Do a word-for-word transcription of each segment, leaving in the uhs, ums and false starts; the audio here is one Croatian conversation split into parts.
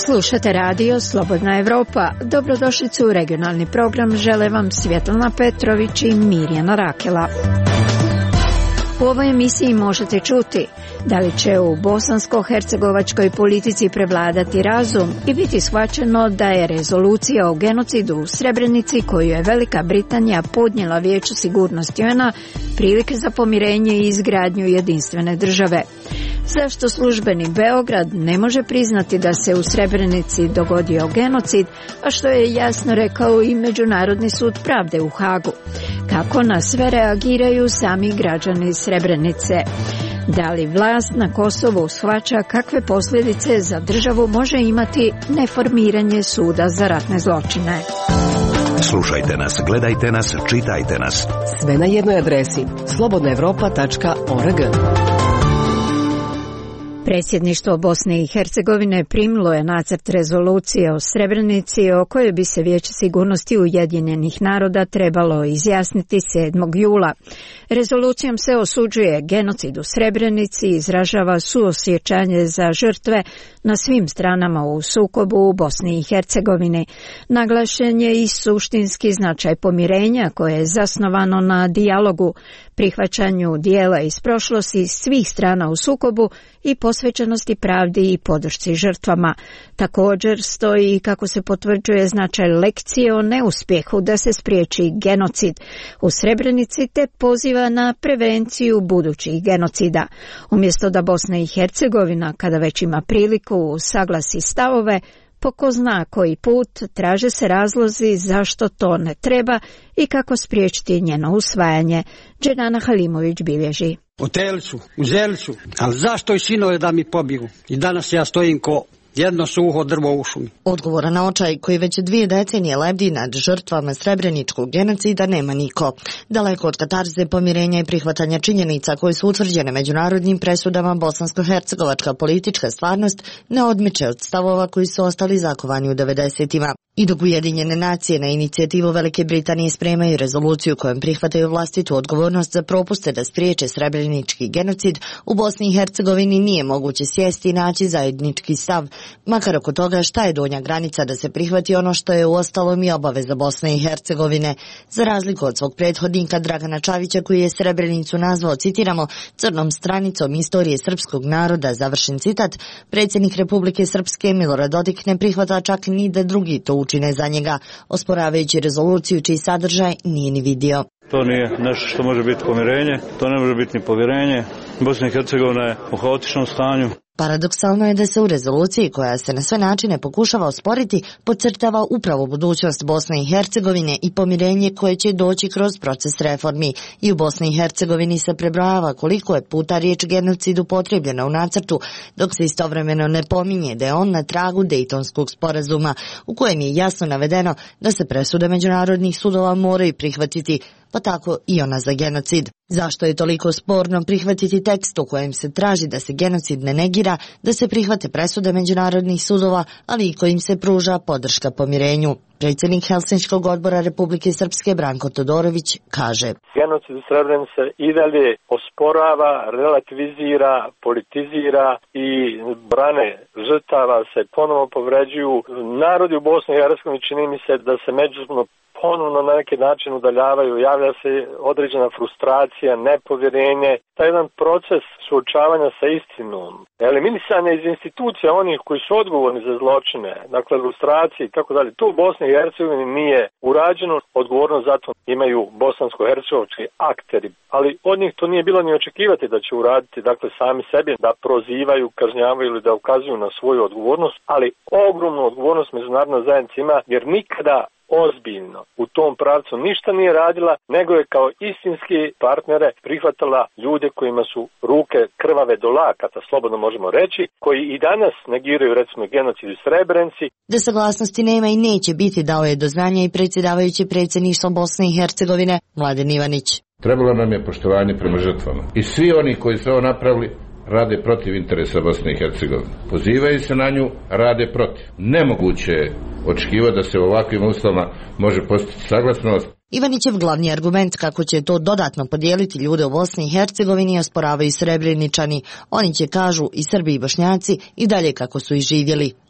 Slušate radio Slobodna Evropa. Dobrodošlicu u regionalni program. Žele vam Svjetlana Petrović i Mirjana Rakela. U ovoj emisiji možete čuti da li će u bosansko-hercegovačkoj politici prevladati razum i biti shvaćeno da je rezolucija o genocidu u Srebrenici koju je Velika Britanija podnijela Vijeću sigurnosti U N A prilike za pomirenje i izgradnju jedinstvene države. Zašto službeni Beograd ne može priznati da se u Srebrenici dogodio genocid, a što je jasno rekao i Međunarodni sud pravde u Hagu? Kako na sve reagiraju sami građani Srebrenice? Da li vlast na Kosovu shvaća kakve posljedice za državu može imati neformiranje suda za ratne zločine? Slušajte nas, gledajte nas, čitajte nas. Sve na jednoj adresi slobodna evropa tačka org. Predsjedništvo Bosne i Hercegovine primilo je nacrt rezolucije o Srebrenici o kojoj bi se Vijeće sigurnosti Ujedinjenih naroda trebalo izjasniti sedmog jula. Rezolucijom se osuđuje genocid u Srebrenici i izražava suosjećanje za žrtve na svim stranama u sukobu u Bosni i Hercegovini. Naglašen je i suštinski značaj pomirenja koje je zasnovano na dijalogu, prihvaćanju dijela iz prošlosti svih strana u sukobu i posvećenosti pravdi i podršci žrtvama. Također stoji kako se potvrđuje značaj lekcije o neuspjehu da se spriječi genocid u Srebrenici te poziva na prevenciju budućih genocida. Umjesto da Bosna i Hercegovina, kada već ima priliku, saglasi stavove, po ko zna koji put traže se razlozi zašto to ne treba i kako spriječiti njeno usvajanje. Dženana Halimović bilježi. U Telcu, u Zelcu, ali zašto i sinove da mi pobiju? I danas ja stojim ko jedno suho drvo u šumi. Odgovora na očaj koji već dvije decenije lebdi nad žrtvama srebreničkog genocida nema niko. Daleko od katarze, pomirenja i prihvatanja činjenica koje su utvrđene međunarodnim presudama, bosansko-hercegovačka politička stvarnost ne odmiče od stavova koji su ostali zakovani u devedesetima. I dok Ujedinjene nacije na inicijativu Velike Britanije spremaju rezoluciju kojom prihvataju vlastitu odgovornost za propuste da spriječe srebrenički genocid, u Bosni i Hercegovini nije moguće sjesti i naći zajednički stav, makar oko toga šta je donja granica da se prihvati ono što je uostalom i obaveza Bosne i Hercegovine. Za razliku od svog prethodnika Dragana Čavića koji je Srebrenicu nazvao, citiramo, crnom stranicom istorije srpskog naroda, završen citat, predsjednik Republike Srpske Milorad Dodik ne prihvata čak ni da drugi to učine za njega, osporavajući rezoluciju čiji sadržaj nije ni vidio. To nije nešto što može biti pomirenje, to ne može biti ni povjerenje. Bosna i Hercegovina je u haotičnom stanju. Paradoksalno je da se u rezoluciji koja se na sve načine pokušava osporiti podcrtava upravo budućnost Bosne i Hercegovine i pomirenje koje će doći kroz proces reformi. I u Bosni i Hercegovini se prebrojava koliko je puta riječ genocid upotrijebljena u nacrtu, dok se istovremeno ne pominje da je on na tragu Dejtonskog sporazuma, u kojem je jasno navedeno da se presude međunarodnih sudova moraju prihvatiti, pa tako i ona za genocid. Zašto je toliko sporno prihvatiti tekst u kojem se traži da se genocid ne negira, da se prihvate presude međunarodnih sudova, ali i kojim se pruža podrška pomirenju? Predsjednik Helsinškog odbora Republike Srpske Branko Todorović kaže: genocid u Srebrenici i dalje osporava, relativizira, politizira i brane žrtava se ponovo povređuju. Narodi u Bosni i Hercegovini, čini mi se da se međusobno ponovno na neki način udaljavaju, javlja se određena frustracija, nepovjerenje, taj jedan proces suočavanja sa istinom, eliminisanje iz institucija onih koji su odgovorni za zločine, dakle frustracije i tako dalje. To u Bosni i Hercegovini nije urađeno, odgovornost za to imaju bosansko-hercegovački akteri, ali od njih to nije bilo ni očekivati da će uraditi, dakle sami sebi, da prozivaju, kažnjavaju ili da ukazuju na svoju odgovornost, ali ogromnu odgovornost međunarodna zajednica ima, jer nikada ozbiljno u tom pravcu ništa nije radila, nego je kao istinski partnere prihvatala ljude kojima su ruke krvave do lakata, slobodno možemo reći, koji i danas negiraju recimo genocid u Srebrenici. Da saglasnosti nema i neće biti, dao je do znanja i predsjedavajući predsjedništvom Bosne i Hercegovine Mladen Ivanić. Trebalo nam je poštovanje prema žrtvama i svi oni koji su ovo napravili rade protiv interesa Bosne i Hercegovine. Pozivaju se na nju, rade protiv. Nemoguće je očekivati da se u ovakvim uslovima može postići saglasnost. Ivanićev glavni argument kako će to dodatno podijeliti ljude u Bosni i Hercegovini osporavaju Srebreničani. Oni će, kažu, i Srbi i Bošnjaci i dalje kako su i živjeli.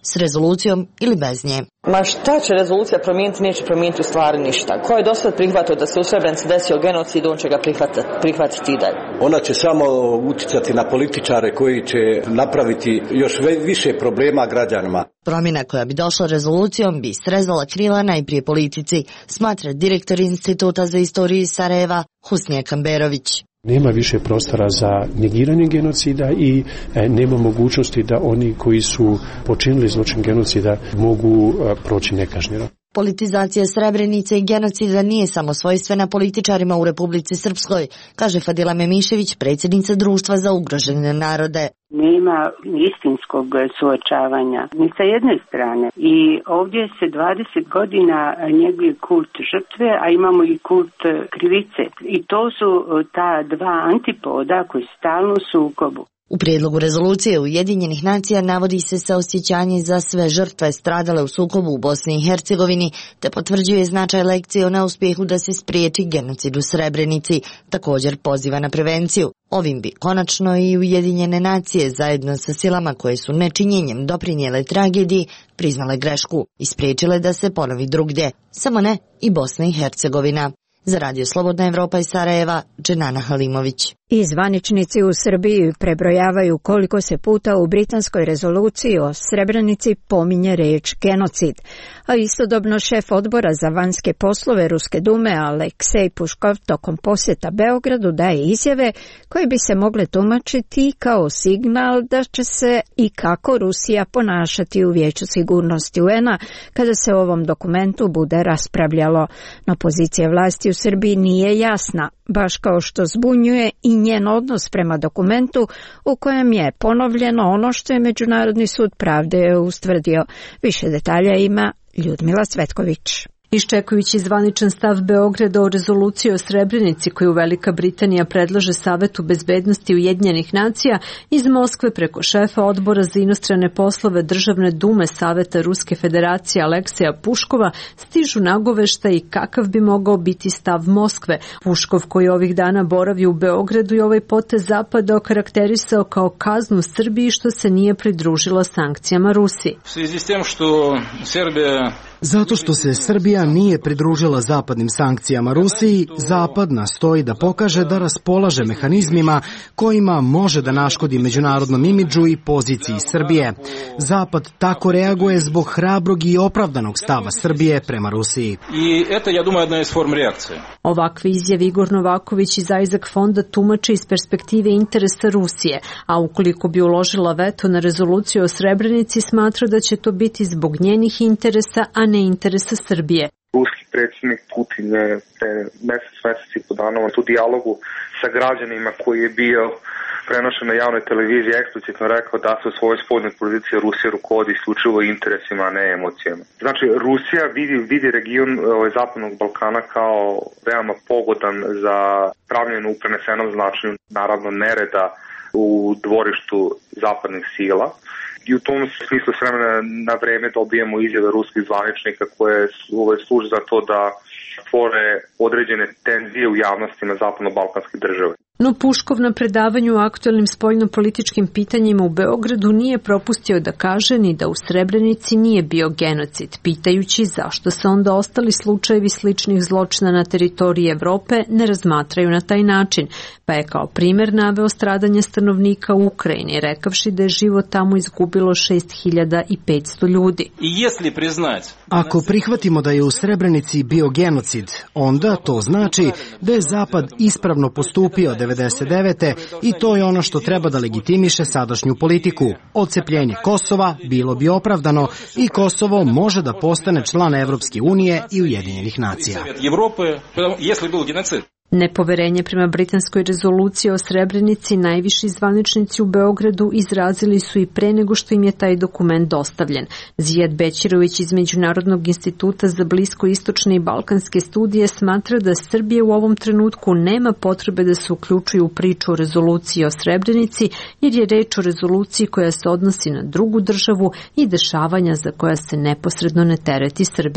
s rezolucijom ili bez nje. Ma šta će rezolucija promijeniti, neće promijeniti u stvari ništa. Ko je do sad prihvatio da se u Srebrenici desio genocid, on će ga prihvatiti, prihvatiti i dalje. Ona će samo uticati na političare koji će napraviti još više problema građanima. Promjena koja bi došla rezolucijom bi srezala krila najprije politici, smatra direktor Instituta za istoriju iz Sarajeva Husnija Kamberović. Nema više prostora za negiranje genocida i e, nema mogućnosti da oni koji su počinili zločin genocida mogu e, proći nekažnjeno. Politizacija Srebrenice i genocida nije samo svojstvena političarima u Republici Srpskoj, kaže Fadila Memišević, predsjednica Društva za ugrožene narode. Nema istinskog suočavanja ni sa jedne strane i ovdje se dvadeset godina njeguje kult žrtve, a imamo i kult krivice i to su ta dva antipoda koji stalno su u sukobu. U prijedlogu rezolucije Ujedinjenih nacija navodi se saosjećanje za sve žrtve stradale u sukobu u Bosni i Hercegovini, te potvrđuje značaj lekcije o neuspjehu da se spriječi genocid u Srebrenici, također poziva na prevenciju. Ovim bi konačno i Ujedinjene nacije zajedno sa silama koje su nečinjenjem doprinijele tragediji priznale grešku i spriječile da se ponovi drugdje, samo ne i Bosna i Hercegovina. Za Radio Slobodna Evropa iz Sarajeva, Dženana Halimović. I zvaničnici u Srbiji prebrojavaju koliko se puta u britanskoj rezoluciji o Srebrenici pominje riječ genocid, a istodobno šef odbora za vanjske poslove Ruske dume Aleksej Puškov tokom posjeta Beogradu daje izjave koje bi se mogle tumačiti kao signal da će se i kako Rusija ponašati u Vijeću sigurnosti U N-a kada se o ovom dokumentu bude raspravljalo. No pozicija vlasti u Srbiji nije jasna, baš kao što zbunjuje i njen odnos prema dokumentu u kojem je ponovljeno ono što je Međunarodni sud pravde ustvrdio. Više detalja ima Ljudmila Cvetković. Iščekujući zvaničan stav Beograda o rezoluciji o Srebrenici koju Velika Britanija predlaže Savetu bezbednosti Ujedinjenih nacija, iz Moskve preko šefa odbora za inostrane poslove Državne dume Saveta Ruske federacije Alekseja Puškova stižu nagovešta i kakav bi mogao biti stav Moskve. Puškov, koji ovih dana boravi u Beogradu, i ovaj potez Zapada okarakterisao kao kaznu Srbiji što se nije pridružila sankcijama Rusiji. U svezi s tem što Srbija Zato što se Srbija nije pridružila zapadnim sankcijama Rusiji, Zapad nastoji da pokaže da raspolaže mehanizmima kojima može da naškodi međunarodnom imidžu i poziciji Srbije. Zapad tako reaguje zbog hrabrog i opravdanog stava Srbije prema Rusiji. I eto, ja думаю, jedna iz form reakcije. Ovakve izjave Igor Novaković iz Isaac fonda tumače iz perspektive interesa Rusije, a ukoliko bi uložila veto na rezoluciju o Srebrenici, smatra da će to biti zbog njenih interesa, a ne interesa Srbije. Ruski predsjednik Putin je pre mjesec, mjesec i po dana u dijalogu sa građanima koji je bio prenošen na javnoj televiziji eksplicitno rekao da se u svojoj spoljnoj politici Rusija rukovodi isključivo interesima, a ne emocijama. Znači, Rusija vidi, vidi region ovaj, Zapadnog Balkana kao veoma pogodan za pravljenu u prenesenom značenju, naravno nereda u dvorištu zapadnih sila. I u tom smislu s vremena na vreme dobijemo izjave ruskih zvaničnika koje služe za to da stvore određene tenzije u javnostima zapadno-balkanskih država. No Puškov na predavanju o aktualnim spoljnopolitičkim pitanjima u Beogradu nije propustio da kaže ni da u Srebrenici nije bio genocid, pitajući zašto se onda ostali slučajevi sličnih zločina na teritoriji Evrope ne razmatraju na taj način, pa je kao primjer naveo stradanje stanovnika u Ukrajini, rekavši da je život tamo izgubilo šest hiljada petsto ljudi. Ako prihvatimo da je u Srebrenici bio genocid, onda to znači da je Zapad ispravno postupio devedeset devete i to je ono što treba da legitimiše sadašnju politiku. Odcepljenje Kosova bilo bi opravdano i Kosovo može da postane član Evropske unije i Ujedinjenih nacija. Nepoverenje prema britanskoj rezoluciji o Srebrenici najviši zvaničnici u Beogradu izrazili su i pre nego što im je taj dokument dostavljen. Zijad Bećirović iz Međunarodnog instituta za bliskoistočne i balkanske studije smatra da Srbija u ovom trenutku nema potrebe da se uključuje u priču o rezoluciji o Srebrenici, jer je reč o rezoluciji koja se odnosi na drugu državu i dešavanja za koja se neposredno ne tereti Srbija.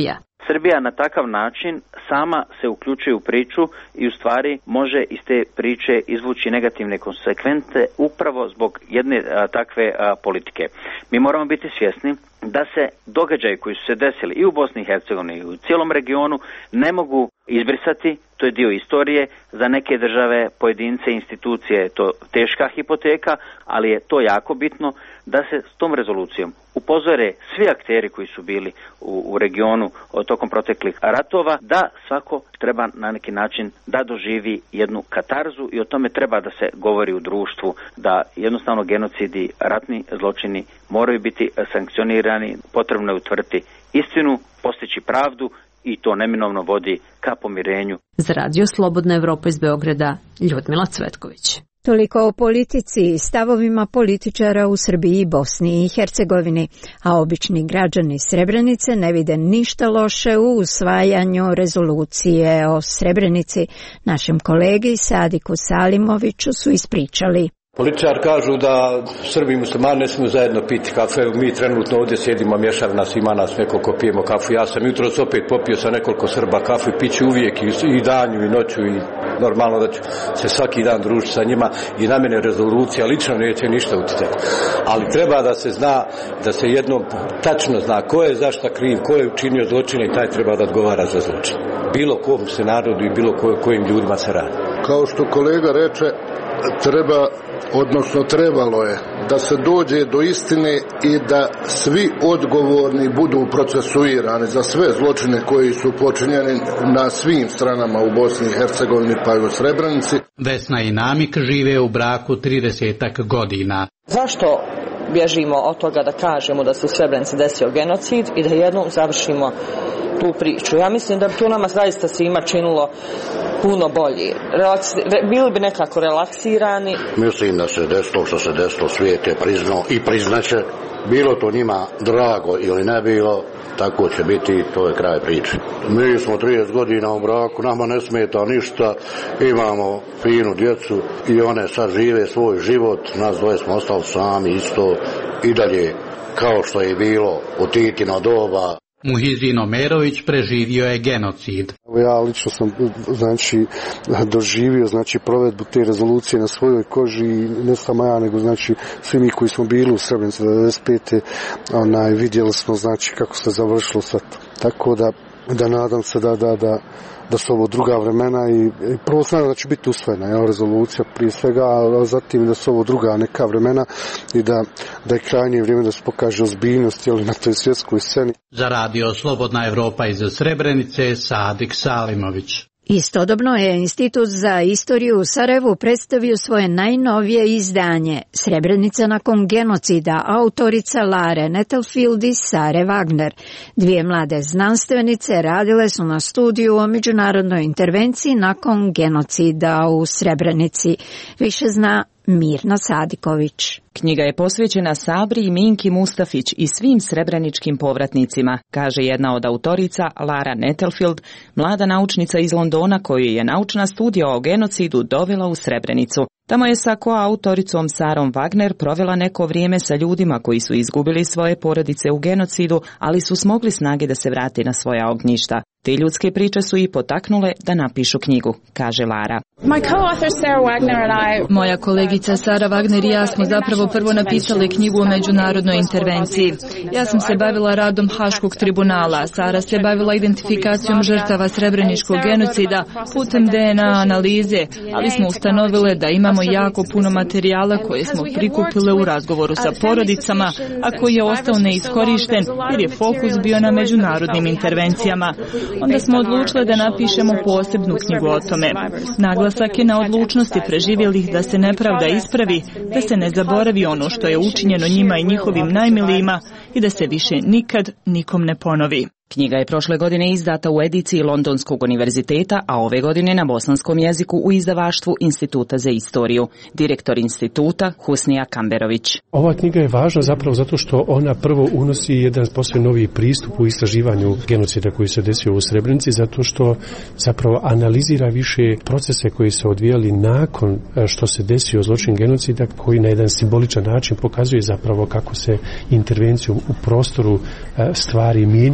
Srbija na takav način sama se uključuje u priču i u stvari može iz te priče izvući negativne konsekvence upravo zbog jedne a, takve a, politike. Mi moramo biti svjesni da se događaji koji su se desili i u Bosni i Hercegovini i u cijelom regionu ne mogu izbrisati, to je dio istorije, za neke države, pojedince, institucije je to teška hipoteka, ali je to jako bitno da se s tom rezolucijom upozore svi akteri koji su bili u, u regionu tokom proteklih ratova, da svako treba na neki način da doživi jednu katarzu i o tome treba da se govori u društvu, da jednostavno genocidi, ratni zločini moraju biti sankcionirani, potrebno je utvrditi istinu, postići pravdu i to neminovno vodi ka pomirenju. Za radio Slobodna Evropa iz Beograda, Ljudmila Cvetković. Toliko o politici i stavovima političara u Srbiji i Bosni i Hercegovini, a obični građani Srebrenice ne vide ništa loše u usvajanju rezolucije o Srebrenici. Našem kolegi Sadiku Salimoviću su ispričali. Političar kažu da Srbi i muslimani ne smiju zajedno piti kafe. Mi trenutno ovdje sjedimo, mješav nas, ima nas nekoliko, pijemo kafu. Ja sam jutros opet popio sa nekoliko Srba kafu, piću uvijek i danju i noću i normalno da ću se svaki dan družiti sa njima i na mene rezolucija lično neće ništa utjecati. Ali treba da se zna, da se jednom tačno zna ko je zašta kriv, ko je učinio zločine i taj treba da odgovara za zločin. Bilo kom se narodu i bilo kojim ljudima se radi. Kao što kolega reče, treba, odnosno trebalo je da se dođe do istine i da svi odgovorni budu procesuirani za sve zločine koji su počinjeni na svim stranama u Bosni i Hercegovini pa i u Srebrenici. Vesna i Namik žive u braku tridesetak godina. Zašto bježimo od toga da kažemo da se u Srebrenici desio genocid i da jednom završimo tu priču? Ja mislim da bi to nama zaista svima činilo puno bolje. Relaksi, bili bi nekako relaksirani. Mislim da se desilo što se desilo, svijet je priznao i priznaće. Bilo to njima drago ili ne bilo, tako će biti, to je kraj priče. Mi smo trideset godina u braku, nama ne smeta ništa, imamo finu djecu i one sad žive svoj život, nas dvoje smo ostali sami isto i dalje kao što je bilo u Titino doba. Muhizin Omerović preživio je genocid. Ja lično sam znači doživio znači provedbu te rezolucije na svojoj koži i ne samo ja nego znači svi mi koji smo bili u Srebrenici devedeset pete onaj vidjeli smo znači kako se završilo sve to. Tako da da nadam se da da da da su ovo druga vremena i, i prvo sam da će biti usvojena je rezolucija prije svega, a zatim da su ovo druga neka vremena i da, da je krajnje vrijeme da se pokaže ozbiljnost jel, na toj svjetskoj sceni. Za radio Slobodna Evropa iz Srebrenice, Sadik Salimović. Istodobno je Institut za istoriju u Sarajevu predstavio svoje najnovije izdanje Srebrenica nakon genocida, autorica Lare Nettelfield i Sare Wagner. Dvije mlade znanstvenice radile su na studiju o međunarodnoj intervenciji nakon genocida u Srebrenici. Više zna Mirna Sadiković. Knjiga je posvećena Sabri i Minki Mustafić i svim srebreničkim povratnicima, kaže jedna od autorica Lara Nettelfield, mlada naučnica iz Londona koju je naučna studija o genocidu dovela u Srebrenicu. Tamo je sa koautoricom Sarom Wagner provela neko vrijeme sa ljudima koji su izgubili svoje porodice u genocidu, ali su smogli snage da se vrate na svoja ognjišta. Te ljudske priče su i potaknule da napišu knjigu, kaže Lara. Moja kolegica Sara Wagner i ja smo zapravo prvo napisale knjigu o međunarodnoj intervenciji. Ja sam se bavila radom Haškog tribunala, Sara se bavila identifikacijom žrtava srebreničkog genocida putem D N A analize, ali smo ustanovile da imamo jako puno materijala koje smo prikupile u razgovoru sa porodicama, a koji je ostao neiskorišten jer je fokus bio na međunarodnim intervencijama. Onda smo odlučile da napišemo posebnu knjigu o tome. Naglasak je na odlučnosti preživjelih da se nepravda ispravi, da se ne zaboravi ono što je učinjeno njima i njihovim najmilijima i da se više nikad nikom ne ponovi. Knjiga je prošle godine izdata u ediciji Londonskog univerziteta, a ove godine na bosanskom jeziku u izdavaštvu Instituta za istoriju. Direktor instituta Husnija Kamberović. Ova knjiga je važna zapravo zato što ona prvo unosi jedan posve novi pristup u istraživanju genocida koji se desio u Srebrenici, zato što zapravo analizira više procese koji se odvijali nakon što se desio zločin genocida, koji na jedan simboličan način pokazuje zapravo kako se intervencijom u prostoru stvari mijenjaju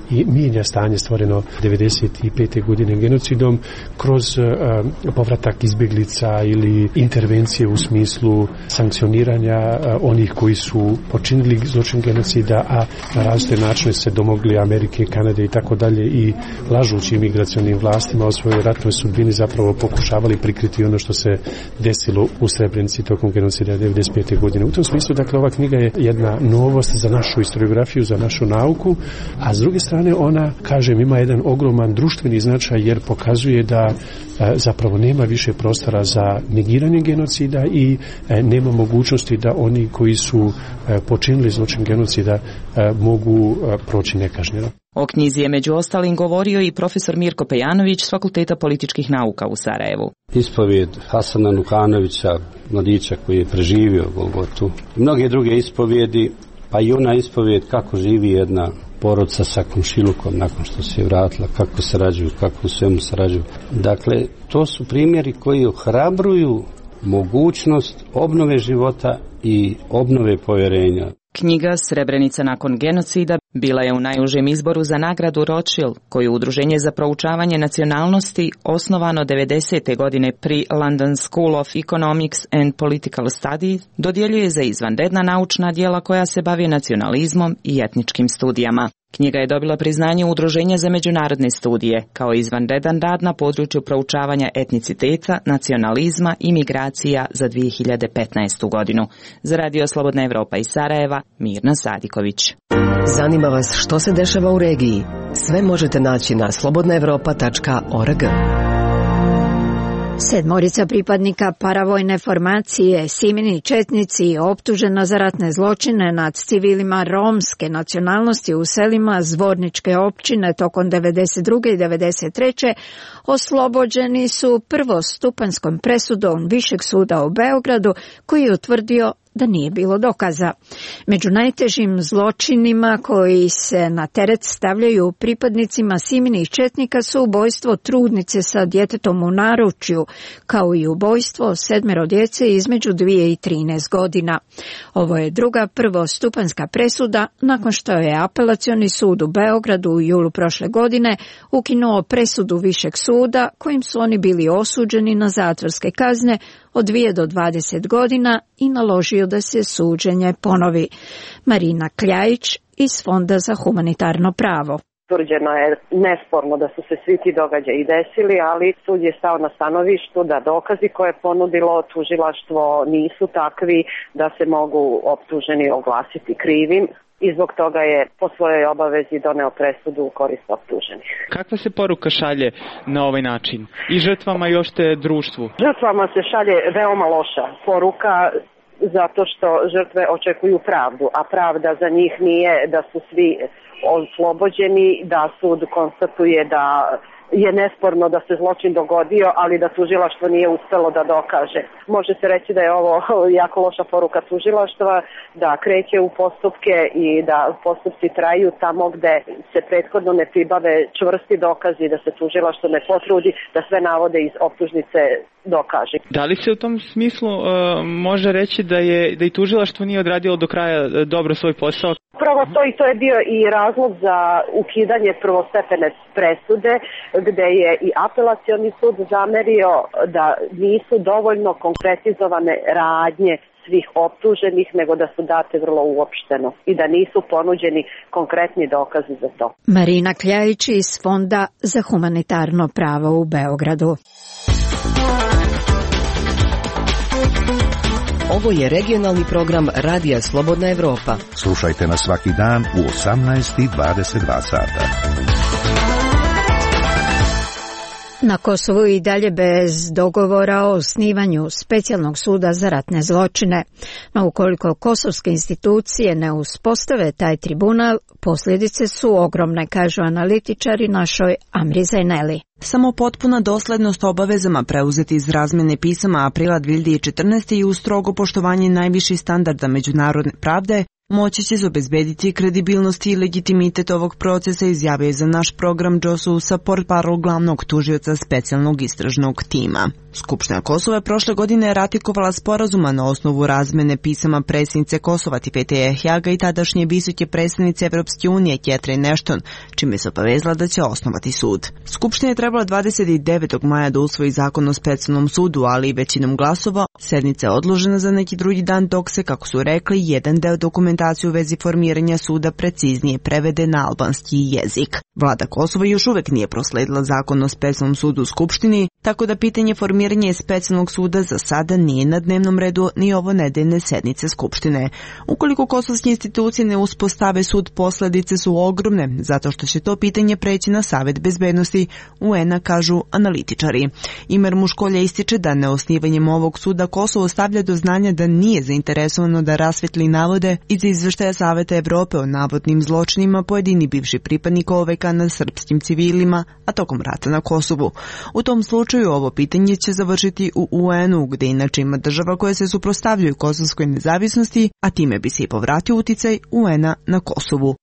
i mijenja stanje stvoreno devedeset pete godine genocidom kroz uh, povratak izbjeglica ili intervencije u smislu sankcioniranja uh, onih koji su počinili zločin genocida, a na različite načine se domogli Amerike, Kanade i tako dalje i lažući imigracionim vlastima o svojoj ratnoj sudbini zapravo pokušavali prikriti ono što se desilo u Srebrenici tokom genocida devedeset pete godine. U tom smislu, dakle, ova knjiga je jedna novost za našu historiografiju, za našu nauku, a s druge strane ona, kažem, ima jedan ogroman društveni značaj jer pokazuje da e, zapravo nema više prostora za negiranje genocida i e, nema mogućnosti da oni koji su e, počinili zločin genocida e, mogu e, proći nekažnjeno. O knjizi je među ostalim govorio i profesor Mirko Pejanović s Fakulteta političkih nauka u Sarajevu. Ispovijed Hasana Nukanovića, mladića koji je preživio Golgotu, i mnoge druge ispovijedi, pa i ona ispovijed kako živi jedna porodca sa komšilukom nakon što se je vratila, kako sarađuju, kako u svemu sarađuju. Dakle, to su primjeri koji ohrabruju mogućnost obnove života i obnove povjerenja. Knjiga Srebrenica nakon genocida bila je u najužem izboru za nagradu Rothschild, koju Udruženje za proučavanje nacionalnosti osnovano devedesete godine pri London School of Economics and Political Studies dodjeljuje za izvanredna naučna djela koja se bavi nacionalizmom i etničkim studijama. Knjiga je dobila priznanje Udruženja za međunarodne studije kao izvanredan rad na području proučavanja etniciteta, nacionalizma i migracija za dvije hiljade petnaestu godinu. Za Radio Slobodna Evropa iz Sarajeva, Mirna Sadiković. Zanima vas što se dešava u regiji? Sve možete naći na slobodna evropa tačka org. Sedmorica pripadnika paravojne formacije Simini četnici optužena za ratne zločine nad civilima romske nacionalnosti u selima Zvorničke općine tokom devedeset druge i devedeset treće oslobođeni su prvostupanjskom presudom Višeg suda u Beogradu koji je utvrdio da nije bilo dokaza. Među najtežim zločinima koji se na teret stavljaju pripadnicima Siminih četnika su ubojstvo trudnice sa djetetom u naručju, kao i ubojstvo sedmero djece između dvije i trinaest godina. Ovo je druga prvostupanjska presuda nakon što je Apelacioni sud u Beogradu u julu prošle godine ukinuo presudu Višeg suda kojim su oni bili osuđeni na zatvorske kazne od dvije do dvadeset godina i naložio da se suđenje ponovi. Marina Kljajić iz Fonda za humanitarno pravo. Utvrđeno je nesporno da su se svi ti događaji desili, ali sud je stao na stanovištu da dokazi koje je ponudilo tužilaštvo nisu takvi da se mogu optuženi oglasiti krivim. I zbog toga je po svojoj obavezi doneo presudu u korist optuženih. Kakva se poruka šalje na ovaj način? I žrtvama i ošte društvu? Žrtvama se šalje veoma loša poruka zato što žrtve očekuju pravdu, a pravda za njih nije da su svi oslobođeni, da sud konstatuje da je nesporno da se zločin dogodio, ali da tužilaštvo nije uspelo da dokaže. Može se reći da je ovo jako loša poruka tužilaštva, da kreće u postupke i da postupci traju tamo gde se prethodno ne pribave čvrsti dokazi, da se tužilaštvo ne potrudi da sve navode iz optužnice dokaže. Da li se u tom smislu uh, može reći da je da i tužilaštvo nije odradilo do kraja dobro svoj posao? Upravo to i to je bio i razlog za ukidanje prvostepene presude, gde je i Apelacioni sud zamerio da nisu dovoljno konkretizovane radnje svih optuženih, nego da su date vrlo uopšteno i da nisu ponuđeni konkretni dokazi za to. Marina Kljajić iz Fonda za humanitarno pravo u Beogradu. Ovo je regionalni program Radija Slobodna Evropa. Slušajte nas svaki dan u osamnaest i dvadeset dva sata. Na Kosovu i dalje bez dogovora o osnivanju specijalnog suda za ratne zločine. No ukoliko kosovske institucije ne uspostave taj tribunal, posljedice su ogromne, kažu analitičari našoj Amri Zaineli. Samo potpuna doslednost obavezama preuzeti iz razmjene pisama aprila dvije hiljade četrnaeste i uz strogo poštovanje najviših standarda međunarodne pravde Moći će se obezbediti kredibilnost i legitimitet ovog procesa, izjavio je za naš program Joe Sousa, portparol glavnog tužioca specijalnog istražnog tima. Skupština Kosova prošle godine je ratikovala sporazuma na osnovu razmene pisama predsjednice Kosova Tipete Ehjaga i tadašnje visoke predstavnice Evropske unije Catherine Ashton, čime se obavezala da će osnovati sud. Skupština je trebala dvadeset devetog maja da usvoji zakon o specijalnom sudu, ali većinom glasova sednica je odložena za neki drugi dan dok se, kako su rekli, jedan deo dokumentacije u vezi formiranja suda preciznije prevede na albanski jezik. Vlada Kosova još uvek nije prosledila zakon o specijalnom sudu u Skupštini, tako da pitanje formiranja specijalnog suda za sada nije na dnevnom redu ni ovo nedeljne sednice Skupštine. Ukoliko kosovske institucije ne uspostave sud, posledice su ogromne, zato što će to pitanje preći na Savet bezbednosti U N-a, kažu analitičari. Imer Muškolja ističe da neosnivanjem ovog suda Kosovo stavlja do znanja da nije zainteresovano da rasvetli navode iz izveštaja Saveta Evrope o navodnim zločinima pojedini bivši pripadnika O V K nad srpskim civilima, a tokom rata na Kosovu. U tom slučaju ovo pitanje će završiti u U N-u, gde inače ima država koje se suprotstavljaju kosovskoj nezavisnosti, a time bi se i povratio uticaj U N-a na Kosovu.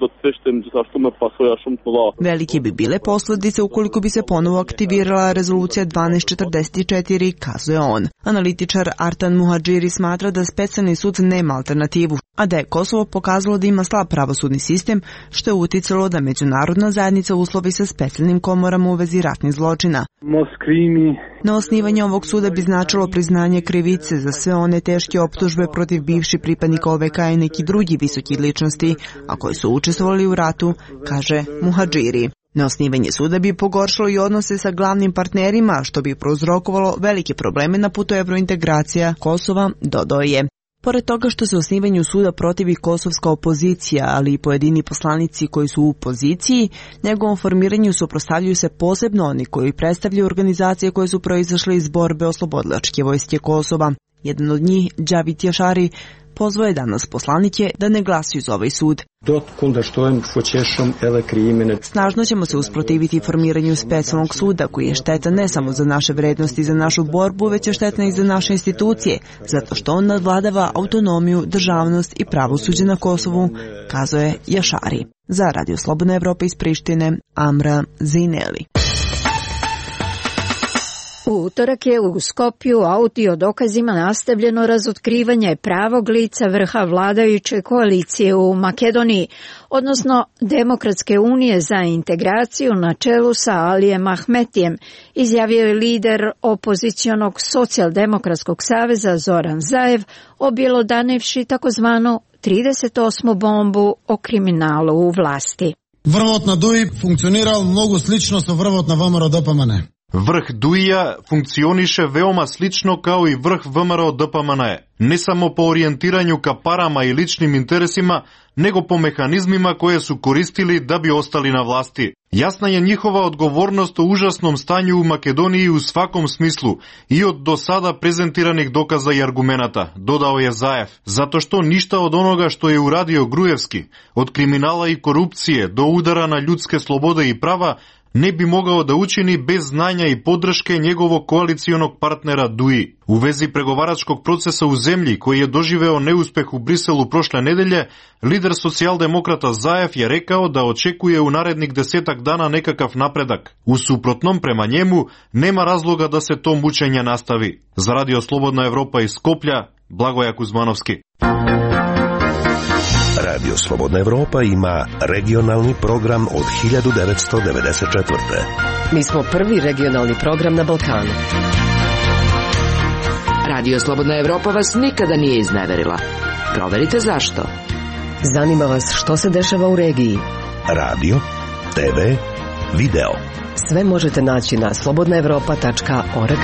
Velike bi bile posledice ukoliko bi se ponovo aktivirala rezolucija dvanaest četrdeset četiri, kazuje on. Analitičar Artan Muhadžiri smatra da specijalni sud nema alternativu, a da je Kosovo pokazalo da ima slab pravosudni sistem, što je uticalo da međunarodna zajednica uslovi sa specijalnim komorama u vezi ratnih zločina. Na osnivanje ovog suda bi značilo priznanje krivice za sve one teške optužbe protiv bivših pripadnika O V K i neki drugi visoki ličnosti, a koji su učestvovali u ratu, kaže Muhadžiri. Neosnivanje suda bi pogoršalo i odnose sa glavnim partnerima, što bi prouzrokovalo velike probleme na putu evrointegracija Kosova, dodao je. Pored toga što se osnivanju suda protivi kosovska opozicija, ali i pojedini poslanici koji su u poziciji, njegovom formiranju suprotstavljaju se posebno oni koji predstavljaju organizacije koje su proizašle iz borbe oslobodilačke vojske Kosova. Jedan od njih, Džavit Jašari, pozvao je danas poslanike da ne glasuju za ovaj sud. Snažno ćemo se usprotiviti formiranju specijalnog suda koji je štetan ne samo za naše vrednosti i za našu borbu, već je štetan i za naše institucije, zato što on nadvladava autonomiju, državnost i pravosuđe na Kosovu, kazuje Jašari. Za Radio Slobodna Evropa iz Prištine, Amra Zineli. U utorak je u Skopju audio dokazima nastavljeno razotkrivanje pravog lica vrha vladajuće koalicije u Makedoniji, odnosno Demokratske unije za integraciju na čelu sa Alijem Ahmetijem, izjavio je lider opozicionog socijaldemokratskog saveza Zoran Zaev, objelodanivši takozvanu trideset osmu bombu o kriminalu u vlasti. Vrvot na Duji funkcionirao mnogo slično sa vrvot na V M R O D P M N. Vrh Дуија функционише veoma слично као и врх В М Р O D P M N, не само по ориентирању ка парама и личним интересима, него по механизмима кои су користили да би остали на власти. Јасна е njihova одговорност о ужасном стању у Македонија у сваком смислу и од до сада презентираних доказа и аргумената, додао е Заев, затоа што ништа од онога што е урадио Груевски, од криминала и корупција до удара на људске слобода и права, не би могao да учини без знања и поддршке негово коалиционог партнера Дуи. У вези преговарачког процеса у земји, кој е доживео неуспех у Бриселу прошле неделје, лидер социјалдемократа Заев ја рекао да очекуе у наредник десетак дана некакав напредак. У супротном, према njemu, нема разлога да се то мучење настави. За Радио Слободна Европа из Скопља, Благоја Кузмановски. Radio Slobodna Evropa ima regionalni program od hiljadu devetsto devedeset četvrte. Mi smo prvi regionalni program na Balkanu. Radio Slobodna Evropa vas nikada nije izneverila. Proverite zašto. Zanima vas što se dešava u regiji. Radio, T V, video. Sve možete naći na slobodna evropa tačka org.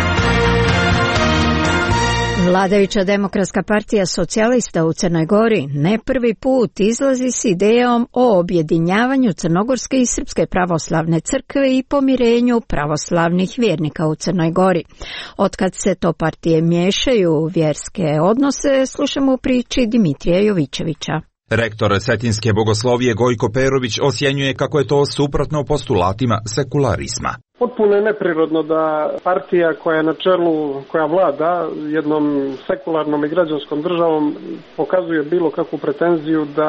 Vladajuća Demokratska partija socijalista u Crnoj Gori ne prvi put izlazi s idejom o objedinjavanju Crnogorske i Srpske pravoslavne crkve i pomirenju pravoslavnih vjernika u Crnoj Gori. Otkad se to partije miješaju u vjerske odnose, slušamo u priči Dimitrija Jovićevića. Rektor Cetinske bogoslovije Gojko Perović osjenjuje kako je to suprotno postulatima sekularizma. Potpuno je neprirodno da partija koja je na čelu, koja vlada jednom sekularnom i građanskom državom pokazuje bilo kakvu pretenziju da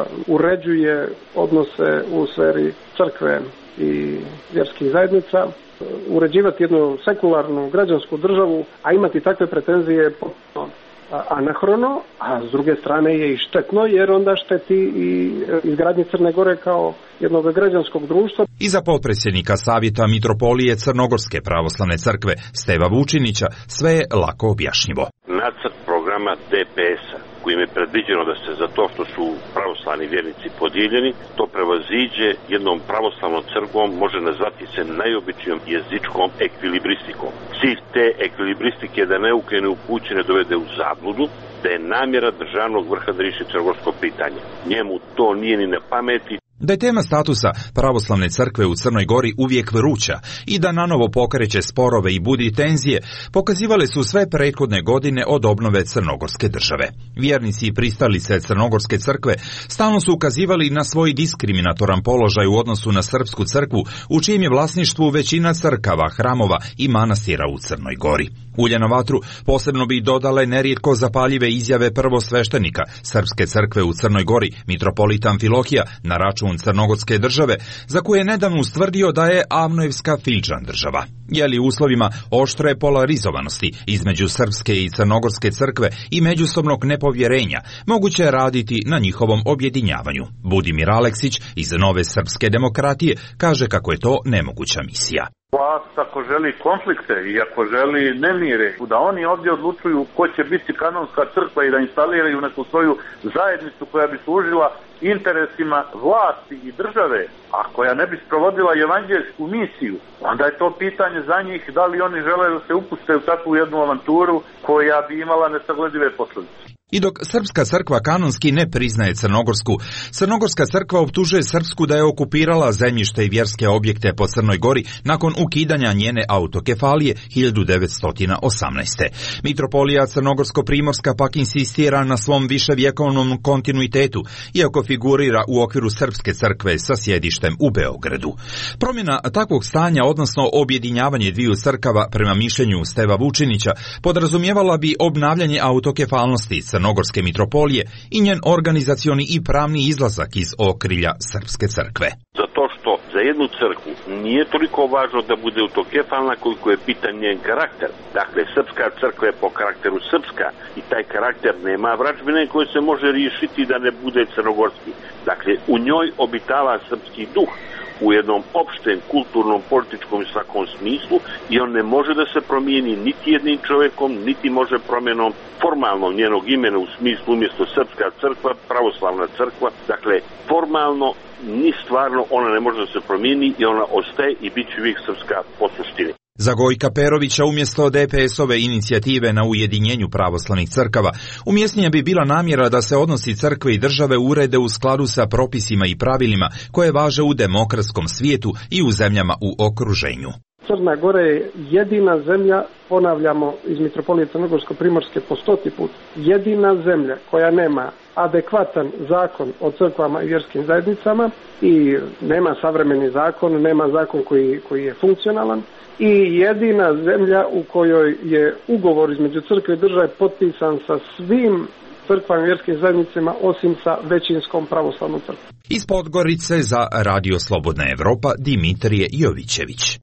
uređuje odnose u sferi crkve i vjerskih zajednica. Uređivati jednu sekularnu građansku državu, a imati takve pretenzije je potpuno anahrono, a s druge strane je i štetno jer onda šteti i izgradnji Crne Gore kao jednog građanskog društva. Iza potpredsjednika Savjeta Mitropolije Crnogorske pravoslavne crkve Steva Vučinića sve je lako objašnjivo. Nacrt programa D P S-a kojim je predviđeno da se za to što su pravoslavni vjernici podijeljeni, to prevaziđe jednom pravoslavnom crkvom može nazvati se najobičnijom jezičkom ekvilibristikom. Cilj te ekvilibristike je da neuke i neupućene dovede u zabludu, da je namjera državnog vrha da riješi crnogorsko pitanje. Njemu to nije ni na pameti. Da je tema statusa pravoslavne crkve u Crnoj Gori uvijek vruća i da nanovo pokreće sporove i budi tenzije, pokazivale su sve prethodne godine od obnove crnogorske države. Vjernici i pristalice Crnogorske crkve stalno su ukazivali na svoj diskriminatoran položaj u odnosu na srpsku crkvu, u čijem je vlasništvu većina crkava, hramova i manastira u Crnoj Gori. Ulje na vatru posebno bi dodale nerijetko zapaljive izjave prvosveštenika Srpske crkve u Crnoj Gori, mitropolita Amfilohija, na račun Crnogorske države, za koje je nedavno ustvrdio da je Avnojevska Filčan država. Je li u uslovima oštre polarizovanosti između Srpske i Crnogorske crkve i međusobnog nepovjerenja moguće je raditi na njihovom objedinjavanju. Budimir Aleksić iz Nove srpske demokratije kaže kako je to nemoguća misija. Vlast ako želi konflikte i ako želi nemire, da oni ovdje odlučuju ko će biti kanonska crkva i da instaliraju neku svoju zajednicu koja bi služila interesima vlasti i države, a koja ne bi sprovodila evanđeljsku misiju, onda je to pitanje za njih da li oni žele da se upuste u takvu jednu avanturu koja bi imala nesagledive posljedice. I dok Srpska crkva kanonski ne priznaje Crnogorsku, Crnogorska crkva optužuje Srpsku da je okupirala zemljište i vjerske objekte po Crnoj Gori nakon ukidanja njene autokefalije hiljadu devetsto osamnaeste. Mitropolija Crnogorsko-primorska pak insistira na svom viševjekovnom kontinuitetu, iako figurira u okviru Srpske crkve sa sjedištem u Beogradu. Promjena takvog stanja, odnosno objedinjavanje dviju crkava, prema mišljenju Steva Vučinića, podrazumijevala bi obnavljanje autokefalnosti Crnogorske mitropolije i njen organizacioni i pravni izlazak iz okrilja Srpske crkve. Zato što za jednu crkvu nije toliko važno da bude autokefalna koliko je pitan njen karakter. Dakle, Srpska crkva je po karakteru srpska i taj karakter nema vražbine koje se može riješiti da ne bude crnogorski. Dakle, u njoj obitava srpski duh u jednom opštem, kulturnom, političkom i svakom smislu i on ne može da se promijeni niti jednim čovjekom, niti može promjenom formalnom njenog imena u smislu umjesto Srpska crkva, pravoslavna crkva. Dakle, formalno ni stvarno ona ne može da se promijeni i ona ostaje i bit će uvijek srpska po suštini. Za Gojka Perovića umjesto D P S-ove inicijative na ujedinjenju pravoslavnih crkava, umjesnija bi bila namjera da se odnosi crkve i države urede u skladu sa propisima i pravilima koje važe u demokratskom svijetu i u zemljama u okruženju. Crna Gora je jedina zemlja, ponavljamo iz Mitropolije Crnogorsko-primorske po stoti put, jedina zemlja koja nema adekvatan zakon o crkvama i vjerskim zajednicama i nema savremeni zakon, nema zakon koji, koji je funkcionalan i jedina zemlja u kojoj je ugovor između crkve i države potpisan sa svim crkvama i vjerskim zajednicama osim sa većinskom pravoslavnom crkvom. Iz Podgorice za Radio Slobodna Evropa Dimitrije Jovićević.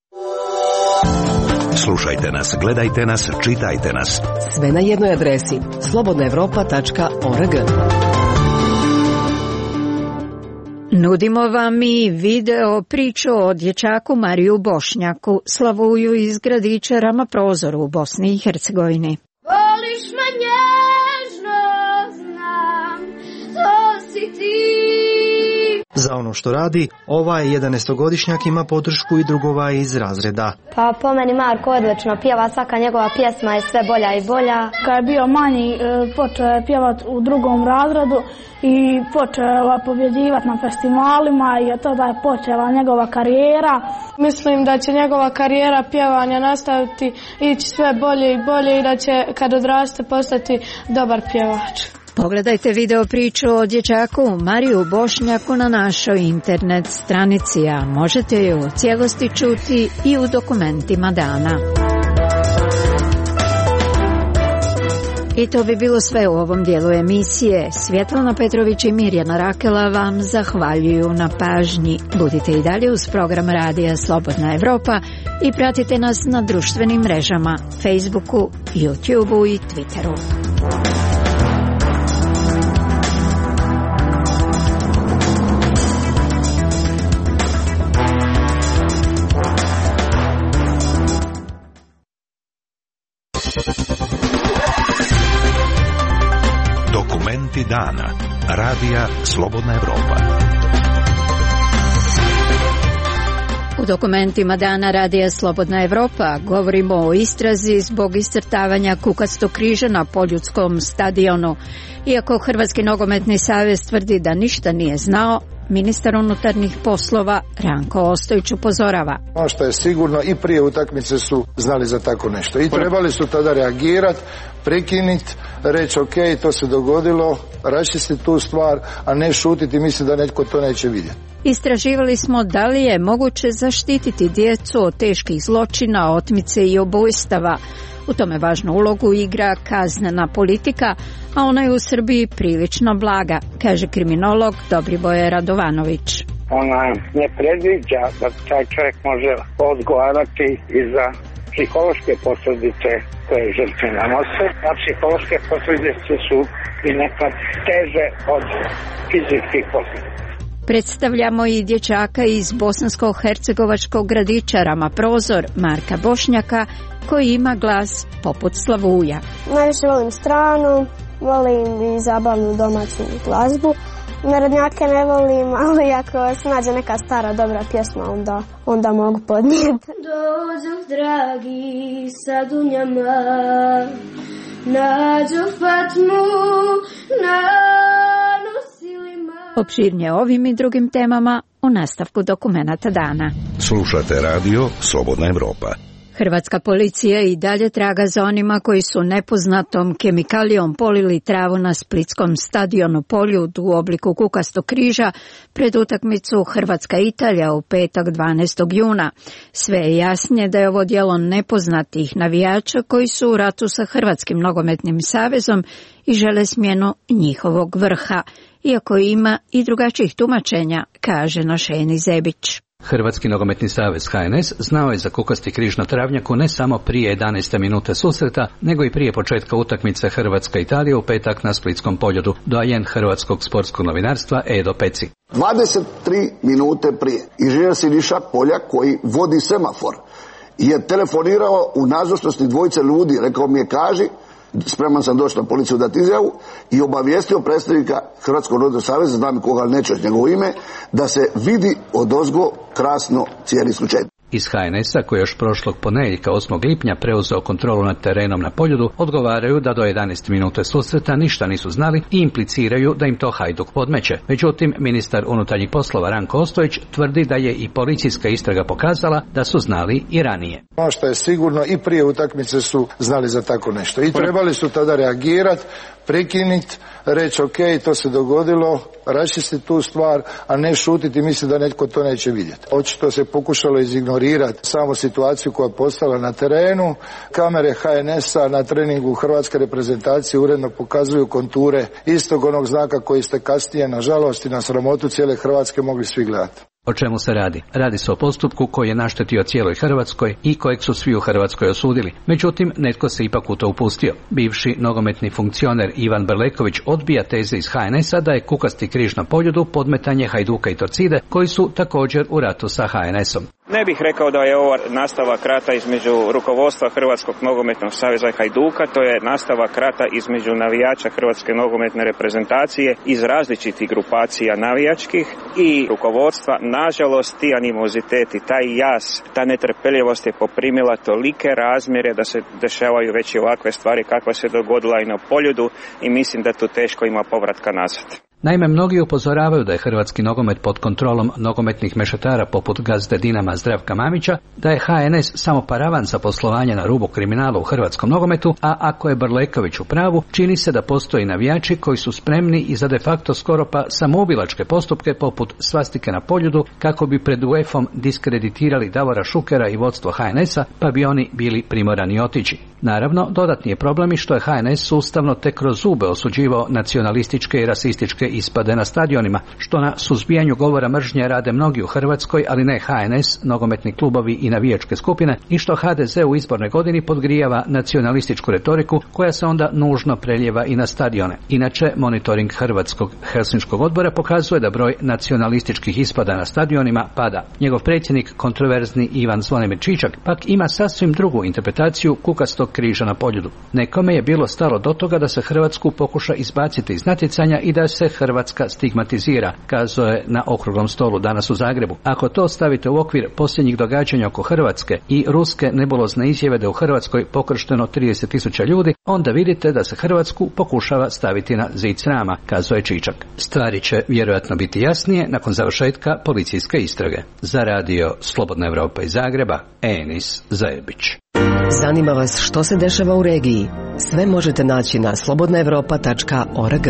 Slušajte nas, gledajte nas, čitajte nas. Sve na jednoj adresi slobodna evropa tačka org. Nudimo vam i video priču o dječaku Mariju Bošnjaku, slavuju iz gradića Rama Prozor u Bosni i Hercegovini. Voliš me nježno, znam, to si ti. Za ono što radi, ovaj jedanaestogodišnjak ima podršku i drugova iz razreda. Pa po meni Marko odlično pjeva, svaka njegova pjesma je sve bolja i bolja. Kad je bio manji, počeo je pjevati u drugom razredu i počeo je pobjeđivati na festivalima i od tada je počela njegova karijera. Mislim da će njegova karijera pjevanja nastaviti ići sve bolje i bolje i da će kad odraste postati dobar pjevač. Pogledajte video priču o dječaku Mariju Bošnjaku na našoj internet stranici, a možete ju u cijelosti čuti i u dokumentima dana. I to bi bilo sve u ovom dijelu emisije. Svjetlana Petrović i Mirjana Rakela vam zahvaljuju na pažnji. Budite i dalje uz program Radija Slobodna Evropa i pratite nas na društvenim mrežama Facebooku, YouTubeu i Twitteru. Dokumenti dana. Radija Slobodna Evropa. U dokumentima dana Radija Slobodna Evropa govorimo o istrazi zbog iscrtavanja kukastog križa na Poljudskom stadionu. Iako Hrvatski nogometni savez tvrdi da ništa nije znao, ministar unutarnjih poslova Ranko Ostojić upozorava. Ono što je sigurno, i prije utakmice su znali za tako nešto i trebali su tada reagirati, prekinuti, reći ok, to se dogodilo, raščistiti tu stvar, a ne šutiti i misliti da netko to neće vidjeti. Istraživali smo da li je moguće zaštititi djecu od teških zločina, otmice i ubojstava. U tome važnu ulogu igra kaznena politika, a ona je u Srbiji prilično blaga, kaže kriminolog Dobrivoje Radovanović. Ona ne predviđa da taj čovjek može odgovarati i za psihološke posljedice koje žrtve nanose, a psihološke posljedice su i nekad teže od fizičkih posljedica. Predstavljamo i dječaka iz bosansko-hercegovačkog gradića Rama Prozor, Marka Bošnjaka, koji ima glas poput Slavuja. Najviše volim stranu, volim i zabavnu domaću glazbu. Narodnjake ne volim, ali ako se nađe neka stara dobra pjesma, onda, onda mogu podnijeti. Dođu dragi sa dunjama, nađu Fatmu na nosilima. Opširnije ovim i drugim temama u nastavku dokumenata dana. Slušate radio Slobodna Evropa. Hrvatska policija i dalje traga za onima koji su nepoznatom kemikalijom polili travu na splitskom stadionu Poljud u obliku kukastog križa pred utakmicu Hrvatska-Italija u petak dvanaestog juna. Sve je jasnije da je ovo djelo nepoznatih navijača koji su u ratu sa Hrvatskim nogometnim savezom i žele smjenu njihovog vrha, iako ima i drugačijih tumačenja, kaže Nošeni Zebić. Hrvatski nogometni savez H N S znao je za kukasti križ na travnjaku ne samo prije jedanaeste minute susreta, nego i prije početka utakmice Hrvatska-Italija u petak na splitskom Poljudu, doajen hrvatskog sportskog novinarstva Edo Peci. dvadeset tri minute prije inženjer Siniša Poljak, koji vodi semafor, je telefonirao u nazočnosti dvojice ljudi, rekao mi je kaži, spreman sam doći na policiju dati izjavu, i obavijestio predstavnika Hrvatskog nogometnog saveza, znam koga neće njegovo ime, da se vidi odozgo krasno cijeli slučaj. Iz H N S-a, koji još prošlog ponedjeljka osmog lipnja preuzeo kontrolu nad terenom na Poljudu, odgovaraju da do jedanaeste minute susreta ništa nisu znali i impliciraju da im to Hajduk podmeće. Međutim, ministar unutarnjih poslova Ranko Ostojić tvrdi da je i policijska istraga pokazala da su znali i ranije. Ono što je sigurno, i prije utakmice su znali za tako nešto i trebali su tada reagirati, prekinuti, reći ok, to se dogodilo, raščistiti tu stvar, a ne šutiti i misliti da netko to neće vidjeti. Očito se pokušalo izignorirati samu situaciju koja je postala na terenu. Kamere H N S-a na treningu hrvatske reprezentacije uredno pokazuju konture istog onog znaka koji ste kasnije, nažalost i na sramotu cijele Hrvatske, mogli svi gledati. O čemu se radi? Radi se o postupku koji je naštetio cijeloj Hrvatskoj i kojeg su svi u Hrvatskoj osudili. Međutim, netko se ipak u to upustio. Bivši nogometni funkcioner Ivan Berleković odbija teze iz H N S-a da je kukasti križ na Poljudu podmetanje Hajduka i Torcide, koji su također u ratu sa H N S-om. Ne bih rekao da je ovo nastavak rata između rukovodstva Hrvatskog nogometnog saveza i Hajduka, to je nastavak rata između navijača Hrvatske nogometne reprezentacije iz različitih grupacija navijačkih i rukovodstva. Nažalost, ti animoziteti, taj jaz, ta netrpeljivost je poprimila tolike razmjere da se dešavaju već i ovakve stvari kakva se dogodila i na Poljudu, i mislim da tu teško ima povratka nazad. Naime, mnogi upozoravaju da je hrvatski nogomet pod kontrolom nogometnih mešetara poput gazde Dinama Zdravka Mamića, da je H N S samo paravan za poslovanje na rubu kriminala u hrvatskom nogometu, a ako je Brleković u pravu, čini se da postoji navijači koji su spremni i za de facto skoro pa samoubilačke postupke poput svastike na Poljudu kako bi pred U E F-om diskreditirali Davora Šukera i vodstvo H N S-a, pa bi oni bili primorani otići. Naravno, dodatni je problem i što je H N S sustavno tek kroz zube osuđivao nacionalističke i rasističke ispade na stadionima, što na suzbijanju govora mržnje rade mnogi u Hrvatskoj, ali ne H N S, nogometni klubovi i navijačke skupine, i što H D Z u izbornoj godini podgrijava nacionalističku retoriku koja se onda nužno preljeva i na stadione. Inače, monitoring Hrvatskog Helsinškog odbora pokazuje da broj nacionalističkih ispada na stadionima pada. Njegov predsjednik, kontroverzni Ivan Zvonimir Čičak, pak ima sasvim drugu interpretaciju kukastog križa na Poljudu. Nekome je bilo stalo do toga da se Hrvatsku pokuša izbaciti iz natjecanja i da se Hrvatska stigmatizira, kazao je na okruglom stolu danas u Zagrebu. Ako to stavite u okvir posljednjih događanja oko Hrvatske i ruske nebulozne izjave da u Hrvatskoj pokršteno trideset tisuća ljudi, onda vidite da se Hrvatsku pokušava staviti na zid srama, kazao je Čičak. Stvari će vjerojatno biti jasnije nakon završetka policijske istrage. Za radio Slobodna Evropa iz Zagreba, Enis Zajebić. Zanima vas što se dešava u regiji? Sve možete naći na slobodna evropa tačka org.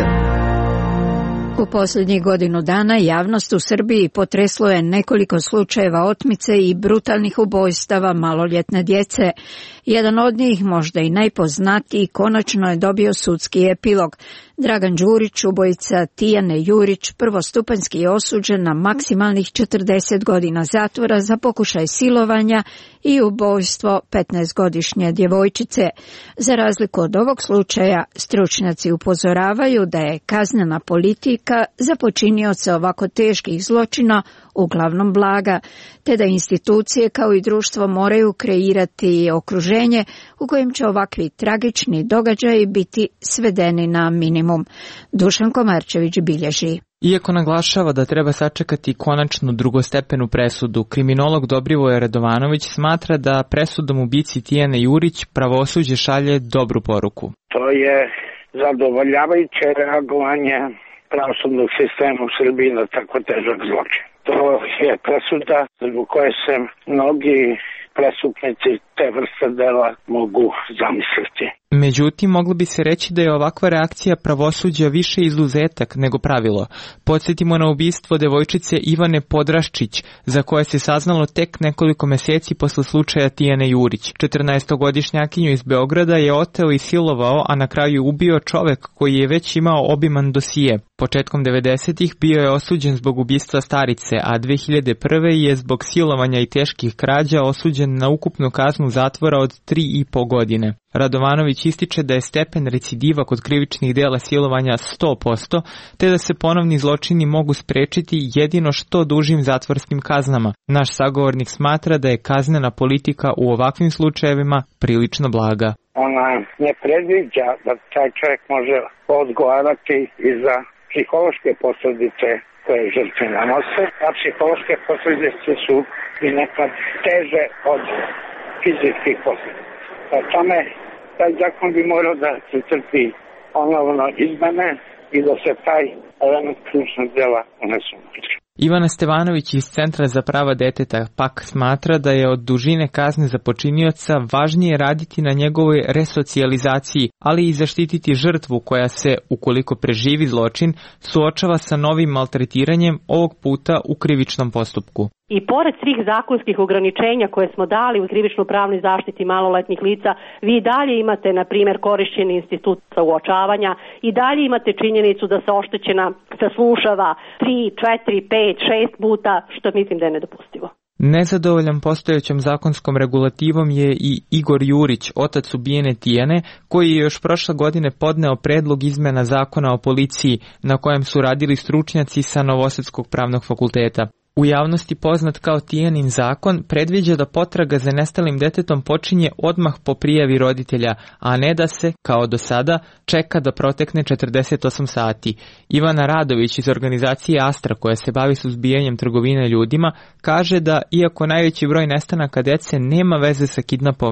U posljednjih godinu dana javnost u Srbiji potreslo je nekoliko slučajeva otmice i brutalnih ubojstava maloljetne djece. Jedan od njih, možda i najpoznatiji, konačno je dobio sudski epilog. Dragan Đurić, ubojica Tijane Jurić, prvostupanjski je osuđen na maksimalnih četrdeset godina zatvora za pokušaj silovanja i ubojstvo petnaestogodišnje djevojčice. Za razliku od ovog slučaja, stručnjaci upozoravaju da je kaznena politika za počinioce ovako teških zločina uglavnom blaga, te da institucije kao i društvo moraju kreirati okruženje u kojem će ovakvi tragični događaji biti svedeni na minimum. Dušan Komarčević bilježi. Iako naglašava da treba sačekati konačnu drugostepenu presudu, kriminolog Dobrivoje Radovanović smatra da presudom ubici Tijane Jurić pravosuđe šalje dobru poruku. To je zadovoljavajuće reagovanje pravosudnog sistema u Srbiji na tako težak zločin. To je presuda zbog koje se mnogi prestupnici te vrste dela mogu zamisliti. Međutim, moglo bi se reći da je ovakva reakcija pravosuđa više izuzetak nego pravilo. Podsjetimo na ubistvo devojčice Ivane Podraščić, za koje se saznalo tek nekoliko meseci posle slučaja Tijane Jurić. četrnaestogodišnjakinju iz Beograda je oteo i silovao, a na kraju ubio čovek koji je već imao obiman dosije. Početkom devedesetih bio je osuđen zbog ubistva starice, a dve hiljade prve je zbog silovanja i teških krađa osuđen na ukupnu kaznu zatvora od tri i po godine. Radovanović ističe da je stepen recidiva kod krivičnih dela silovanja sto posto, te da se ponovni zločini mogu sprečiti jedino što dužim zatvorskim kaznama. Naš sagovornik smatra da je kaznena politika u ovakvim slučajevima prilično blaga. Ona ne predviđa da taj čovjek može odgovarati i za psihološke posljedice koje žrtve nanose, a psihološke posljedice su i nekad teže od fizičkih posljedica. Pa tome, taj zakon bi morao da se crpi ponovno izmene i da se taj element ključnog dela unesu. Ivana Stevanović iz Centra za prava deteta pak smatra da je od dužine kazne za počinioca važnije raditi na njegovoj resocijalizaciji, ali i zaštititi žrtvu koja se, ukoliko preživi zločin, suočava sa novim maltretiranjem, ovog puta u krivičnom postupku. I pored svih zakonskih ograničenja koje smo dali u krivično-pravnoj zaštiti maloletnih lica, vi dalje imate, na primjer, korišćeni institut uočavanja i dalje imate činjenicu da se oštećena saslušava tri, četiri, pet, šest puta, što mislim da je nedopustivo. Nezadovoljan postojećom zakonskom regulativom je i Igor Jurić, otac ubijene Tijane, koji je još prošle godine podneo predlog izmena zakona o policiji, na kojem su radili stručnjaci sa Novosadskog pravnog fakulteta. U javnosti poznat kao Tijanin zakon predviđa da potraga za nestalim detetom počinje odmah po prijavi roditelja, a ne da se, kao do sada, čeka da protekne četrdeset osam sati. Ivana Radović iz organizacije Astra, koja se bavi suzbijanjem trgovine ljudima, kaže da, iako najveći broj nestanaka dece nema veze sa kidnapovanjem,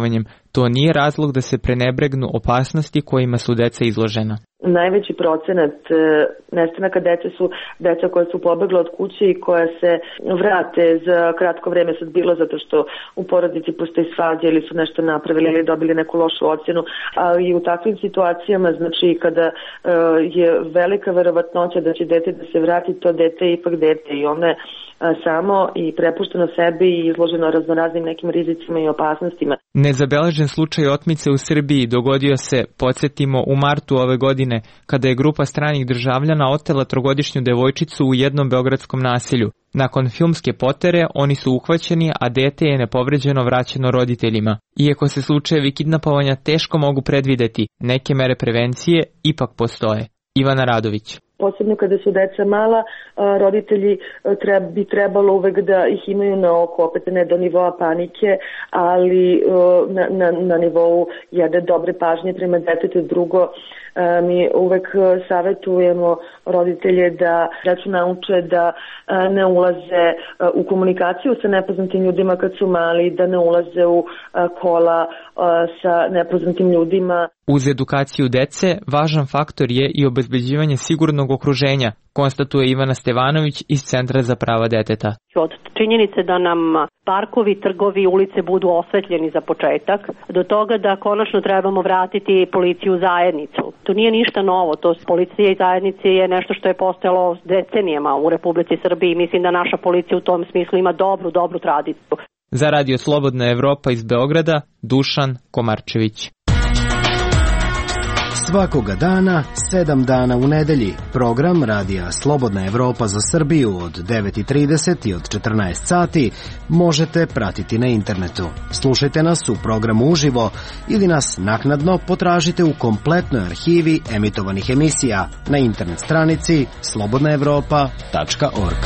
to nije razlog da se prenebregnu opasnosti kojima su deca izložena. Najveći procenat nestanaka dece su deca koja su pobegla od kuće i koja se vrate za kratko vreme, sad bilo zato što u porodici postoji svađa ili su nešto napravili ili dobili neku lošu ocjenu, ali i u takvim situacijama, znači kada je velika verovatnoća da će dete da se vrati, to dete je ipak dete i ono je samo i prepušteno sebi i izloženo raznoraznim nekim rizicima i opasnostima. Nezabeležen slučaj otmice u Srbiji dogodio se, podsjetimo, u martu ove godine, kada je grupa stranih državljana otela trogodišnju devojčicu u jednom beogradskom naselju. Nakon filmske potere oni su uhvaćeni, a dete je nepovređeno vraćeno roditeljima. Iako se slučajevi kidnapovanja teško mogu predvideti, neke mere prevencije ipak postoje. Ivana Radović. Posebno kada su deca mala, roditelji treba, bi trebalo uvek da ih imaju na oko, opet ne do nivoa panike, ali na, na, na nivou jedne dobre pažnje prema detetu. Drugo, mi uvek savjetujemo roditelje da decu nauče da ne ulaze u komunikaciju sa nepoznatim ljudima kad su mali, da ne ulaze u kola sa nepoznatim ljudima. Uz edukaciju dece, važan faktor je i obezbeđivanje sigurnog okruženja, konstatuje Ivana Stevanović iz Centra za prava deteta. Od činjenice da nam parkovi, trgovi, ulice budu osvetljeni za početak, do toga da konačno trebamo vratiti policiju u zajednicu. To nije ništa novo, to policija i zajednice je nešto što je postojalo decenijama u Republici Srbiji. Mislim da naša policija u tom smislu ima dobru, dobru tradiciju. Za Radio Slobodna Evropa iz Beograda, Dušan Komarčević. Svakoga dana, sedam dana u nedelji, program Radija Slobodna Evropa za Srbiju od devet i trideset i od četrnaest sati možete pratiti na internetu. Slušajte nas u programu uživo ili nas naknadno potražite u kompletnoj arhivi emitovanih emisija na internet stranici slobodna evropa tačka org.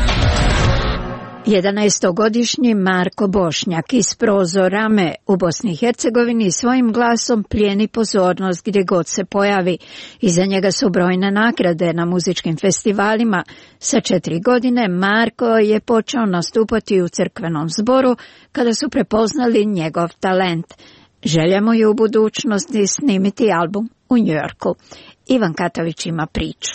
jedanaestogodišnji Marko Bošnjak iz Prozorame u Bosni i Hercegovini svojim glasom plijeni pozornost gdje god se pojavi. Iza njega su brojne nagrade na muzičkim festivalima. Sa četiri godine Marko je počeo nastupati u crkvenom zboru kada su prepoznali njegov talent. Želja mu je u budućnosti snimiti album u Njujorku. Ivan Katović ima priču.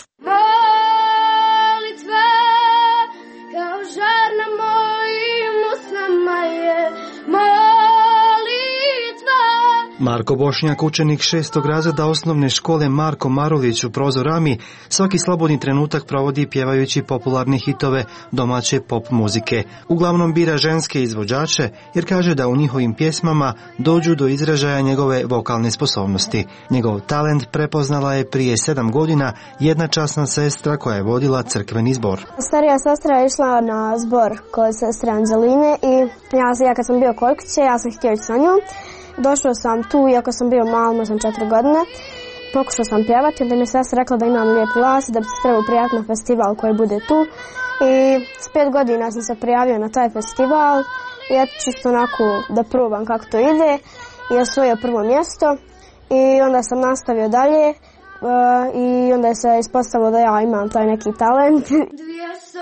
Marko Bošnjak, učenik šestog razreda osnovne škole Marko Marulić u Prozorami, svaki slobodni trenutak provodi pjevajući popularne hitove domaće pop muzike. Uglavnom bira ženske izvođače jer kaže da u njihovim pjesmama dođu do izražaja njegove vokalne sposobnosti. Njegov talent prepoznala je prije sedam godina jedna časna sestra koja je vodila crkveni zbor. Starija sestra je išla na zbor kod sestre Anđeline i ja, ja kad sam bio kod kuće, ja sam htio ići sa njom. Došao sam tu, iako sam bio mal, možda četiri godine, pokušao sam pjevati, onda mi je sestra rekla da imam lijep glas, da bi se trebao prijaviti na festival koji bude tu. I s pet godina sam se prijavio na taj festival i eto čisto onako da probam kako to ide i osvojio prvo mjesto i onda sam nastavio dalje uh, i onda se ispostavilo da ja imam taj neki talent. dvjesto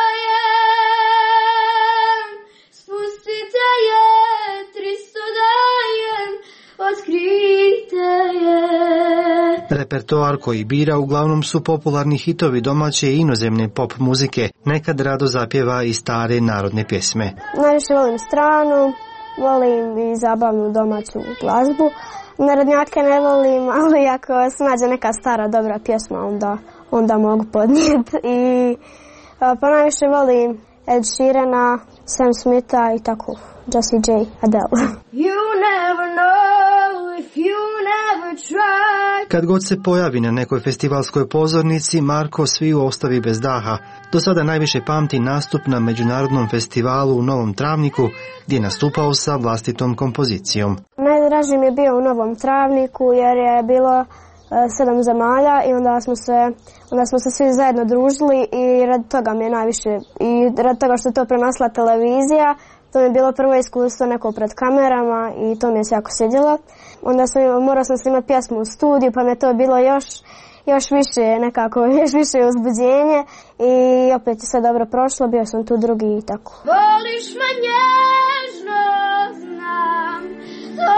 dajem, spustite je, tristo dajem, otkrite je. Repertoar koji bira uglavnom su popularni hitovi domaće i inozemne pop muzike. Nekad rado zapjeva i stare narodne pjesme. Najviše volim stranu, volim i zabavnu domaću glazbu. Narodnjake ne volim, ali ako se nađe neka stara dobra pjesma, onda, onda mogu podnijeti. I pa najviše volim Ed Sheerana, Sam Smitha i tako, Jessie J, Adele. You never know if you never try. Kad god se pojavi na nekoj festivalskoj pozornici, Marko sviju ostavi bez daha. Do sada najviše pamti nastup na međunarodnom festivalu u Novom Travniku, gdje je nastupao sa vlastitom kompozicijom. Najdraži mi je bio u Novom Travniku jer je bilo sedam zemalja i onda smo se onda smo se svi zajedno družili i radi toga mi je najviše i radi toga što je to prenosila televizija, to mi je bilo prvo iskustvo neko pred kamerama i to mi je se jako svidjelo. Onda sam morao sam snimati pjesmu u studiju pa mi je to bilo još još više nekako, još više uzbuđenje i opet je sve dobro prošlo, bio sam tu drugi i tako. Voliš me nježno, znam, to si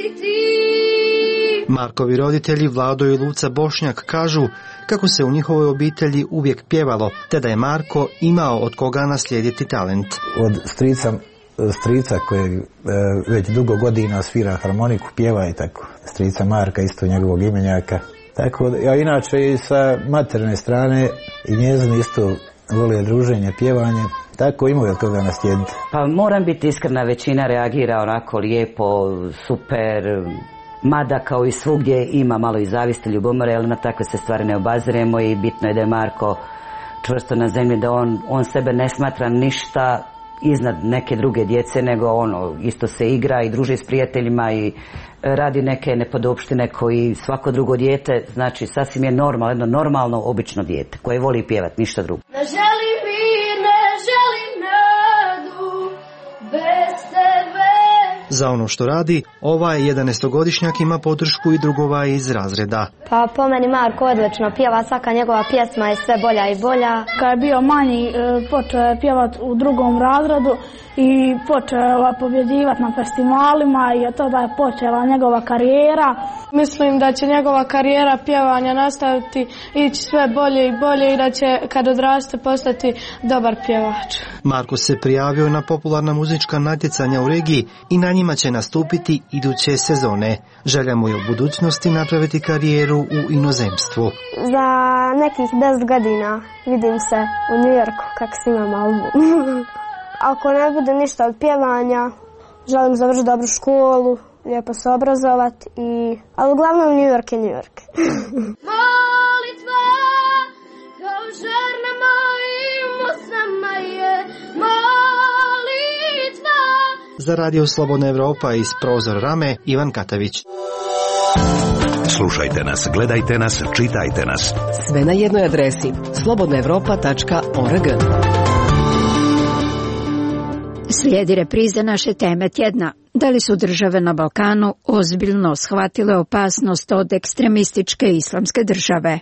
Markovi roditelji Vlado i Luca Bošnjak kažu kako se u njihovoj obitelji uvijek pjevalo, te da je Marko imao od koga naslijediti talent. Od strica, strica koji e, već dugo godina svira harmoniku, pjeva i tako. Strica Marka, isto njegovog imenjaka. Tako, ja inače i sa materne strane i njezin isto vole druženje, pjevanje. Tako imaju od koga naslijediti. Pa moram biti iskrena, većina reagira onako lijepo, super, mada kao i svugdje ima malo i zavisti, ljubomore, ali na takve se stvari ne obaziremo i bitno je da je Marko čvrsto na zemlji, da on, on sebe ne smatra ništa iznad neke druge djece, nego ono isto se igra i druži s prijateljima i radi neke nepodopštine koji svako drugo dijete, znači sasvim je normalno, jedno normalno, obično dijete koje voli pjevati, ništa drugo. Ne želim mir, ne želim nadu, bez tebe. Za ono što radi, ovaj jedanaestogodišnjak ima podršku i drugova iz razreda. Pa po meni Marko odlično pjeva, svaka njegova pjesma je sve bolja i bolja. Kad je bio manji, počeo je pjevati u drugom razredu i počeo je pobjeđivati na festivalima i od tada je počela njegova karijera. Mislim da će njegova karijera pjevanja nastaviti ići sve bolje i bolje i da će kad odraste postati dobar pjevač. Marko se prijavio na popularna muzička natjecanja u regiji i na njima će nastupiti iduće sezone. Želja mu je u budućnosti napraviti karijeru u inozemstvu. Za nekih deset godina vidim se u New Yorku kako snimam album. Ako ne bude ništa od pjevanja, želim završiti dobru školu, lijepo se obrazovati, i... ali uglavnom New York je New York. Molitva kao žar na mojim usama je molitva. Za Radio Slobodna Evropa iz Prozor Rame, Ivan Katavić. Slušajte nas, gledajte nas, čitajte nas. Sve na jednoj adresi slobodna evropa tačka org. Slijedi repriza naše teme tjedna. Da li su države na Balkanu ozbiljno shvatile opasnost od ekstremističke islamske države?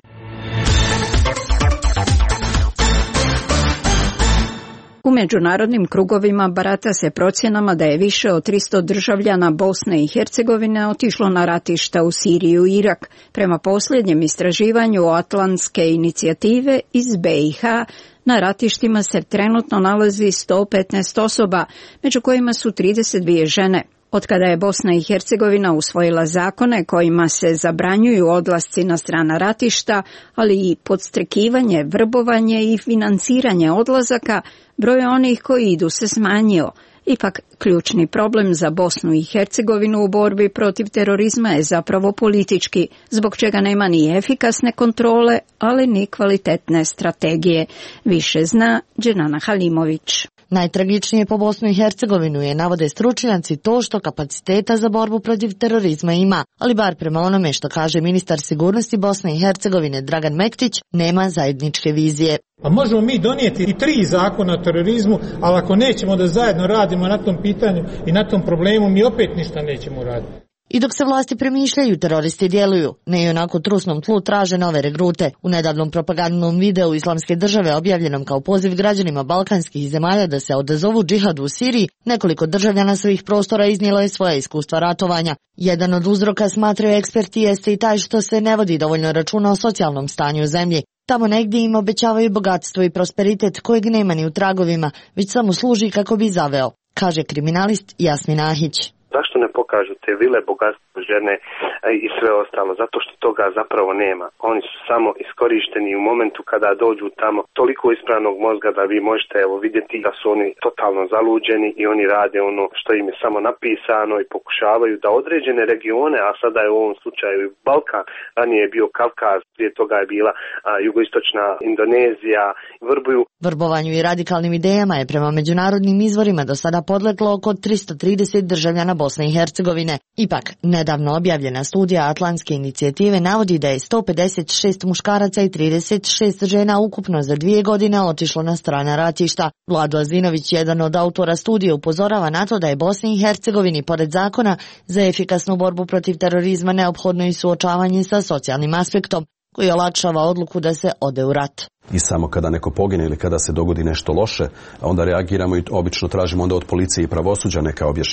U međunarodnim krugovima barata se procjenama da je više od tristo državljana Bosne i Hercegovine otišlo na ratišta u Siriju i Irak. Prema posljednjem istraživanju Atlantske inicijative iz B i H, na ratištima se trenutno nalazi sto petnaest osoba, među kojima su trideset dvije žene. Otkada je Bosna i Hercegovina usvojila zakone kojima se zabranjuju odlasci na strana ratišta, ali i podstrekivanje, vrbovanje i financiranje odlazaka, broj onih koji idu se smanjio. Ipak, ključni problem za Bosnu i Hercegovinu u borbi protiv terorizma je zapravo politički, zbog čega nema ni efikasne kontrole, ali ni kvalitetne strategije. Više zna Dženana Halimović. Najtragičnije po Bosnu i Hercegovinu je, navode stručnjaci, to što kapaciteta za borbu protiv terorizma ima, ali bar prema onome što kaže ministar sigurnosti Bosne i Hercegovine Dragan Mektić, nema zajedničke vizije. A možemo mi donijeti i tri zakona o terorizmu, ali ako nećemo da zajedno radimo na tom pitanju i na tom problemu, mi opet ništa nećemo raditi. I dok se vlasti premišljaju, teroristi djeluju. Ne i onako trusnom tlu traže nove regrute. U nedavnom propagandnom videu Islamske države objavljenom kao poziv građanima balkanskih zemalja da se odazovu džihadu u Siriji, nekoliko državljana svojih prostora iznijelo je svoje iskustva ratovanja. Jedan od uzroka, smatraju eksperti, jeste i taj što se ne vodi dovoljno računa o socijalnom stanju u zemlji. Tamo negdje im obećavaju bogatstvo i prosperitet kojeg nema ni u tragovima, već samo služi kako bi zaveo, kaže kriminalist Jasmin Ahić. Zašto ne pokažu te vile, bogatstvo, žene i sve ostalo? Zato što toga zapravo nema. Oni su samo iskorišteni u momentu kada dođu tamo, toliko ispravnog mozga da vi možete evo vidjeti da su oni totalno zaluđeni i oni rade ono što im je samo napisano i pokušavaju da određene regione, a sada je u ovom slučaju Balkan, ranije je bio Kavkaz, prije toga je bila a, jugoistočna Indonezija, vrbuju. Vrbovanju i radikalnim idejama je prema međunarodnim izvorima do sada podleglo oko tristo trideset državljana Bosne i Hercegovine. Ipak, nedavno objavljena studija Atlantske inicijative navodi da je sto pedeset šest muškaraca i trideset šest žena ukupno za dvije godine otišlo na strana ratišta. Vlado Azinović, jedan od autora studije, upozorava na to da je Bosni i Hercegovini, pored zakona za efikasnu borbu protiv terorizma, neophodno i suočavanje sa socijalnim aspektom, koji olakšava odluku da se ode u rat. I samo kada neko pogine ili kada se dogodi nešto loše, onda reagiramo i obično tražimo onda od policije i pravosuđa neka objašnjenja.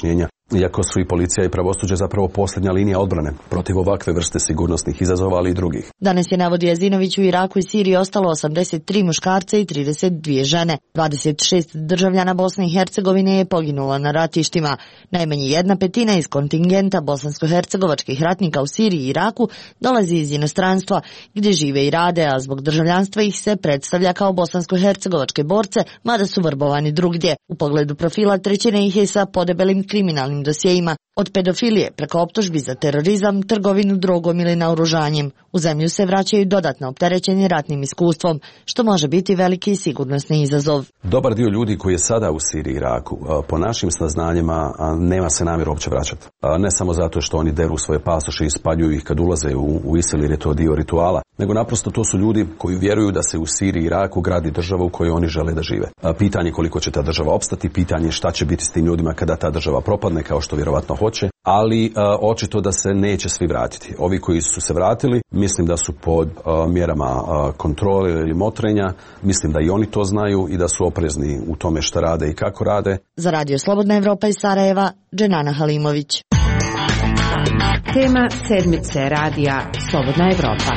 iako su i policija i pravosuđe zapravo posljednja linija odbrane protiv ovakve vrste sigurnosnih izazova, ali i drugih. Danas je, navodi Azinović, u Iraku i Siriji ostalo osamdeset tri muškarca i trideset dvije žene. dvadeset šest državljana Bosne i Hercegovine je poginulo na ratištima. Najmanje jedna petina iz kontingenta bosansko-hercegovačkih ratnika u Siriji i Iraku dolazi iz inostranstva, gdje žive i rade, a zbog državljanstva ih se predstavlja kao bosansko-hercegovačke borce, mada su vrbovani drugdje. U pogledu profila trećina ih je sa podebelim kriminalnim dosjejima, od pedofilije preko optužbi za terorizam, trgovinu drogom ili naoružanjem. U zemlju se vraćaju dodatno opterećeni ratnim iskustvom, što može biti veliki sigurnosni izazov. Dobar dio ljudi koji je sada u Siriji i Iraku, po našim saznanjima, nema se namjeru uopće vraćati. Ne samo zato što oni deru svoje pasoše i spaljuju ih kad ulaze u, u ISIL jer je to dio rituala, nego naprosto to su ljudi koji vjeruju da se u Siriji i Iraku gradi država u kojoj oni žele da žive. Pitanje koliko će ta država opstati, pitanje šta će biti s tim ljudima kada ta država propadne, kao što vjerovatno hoće, ali a, očito da se neće svi vratiti. Ovi koji su se vratili, mislim da su pod a, mjerama a, kontrole ili motrenja, mislim da i oni to znaju i da su oprezni u tome šta rade i kako rade. Za Radio Slobodna Evropa iz Sarajeva, Dženana Halimović. Tema sedmice radija Slobodna Evropa.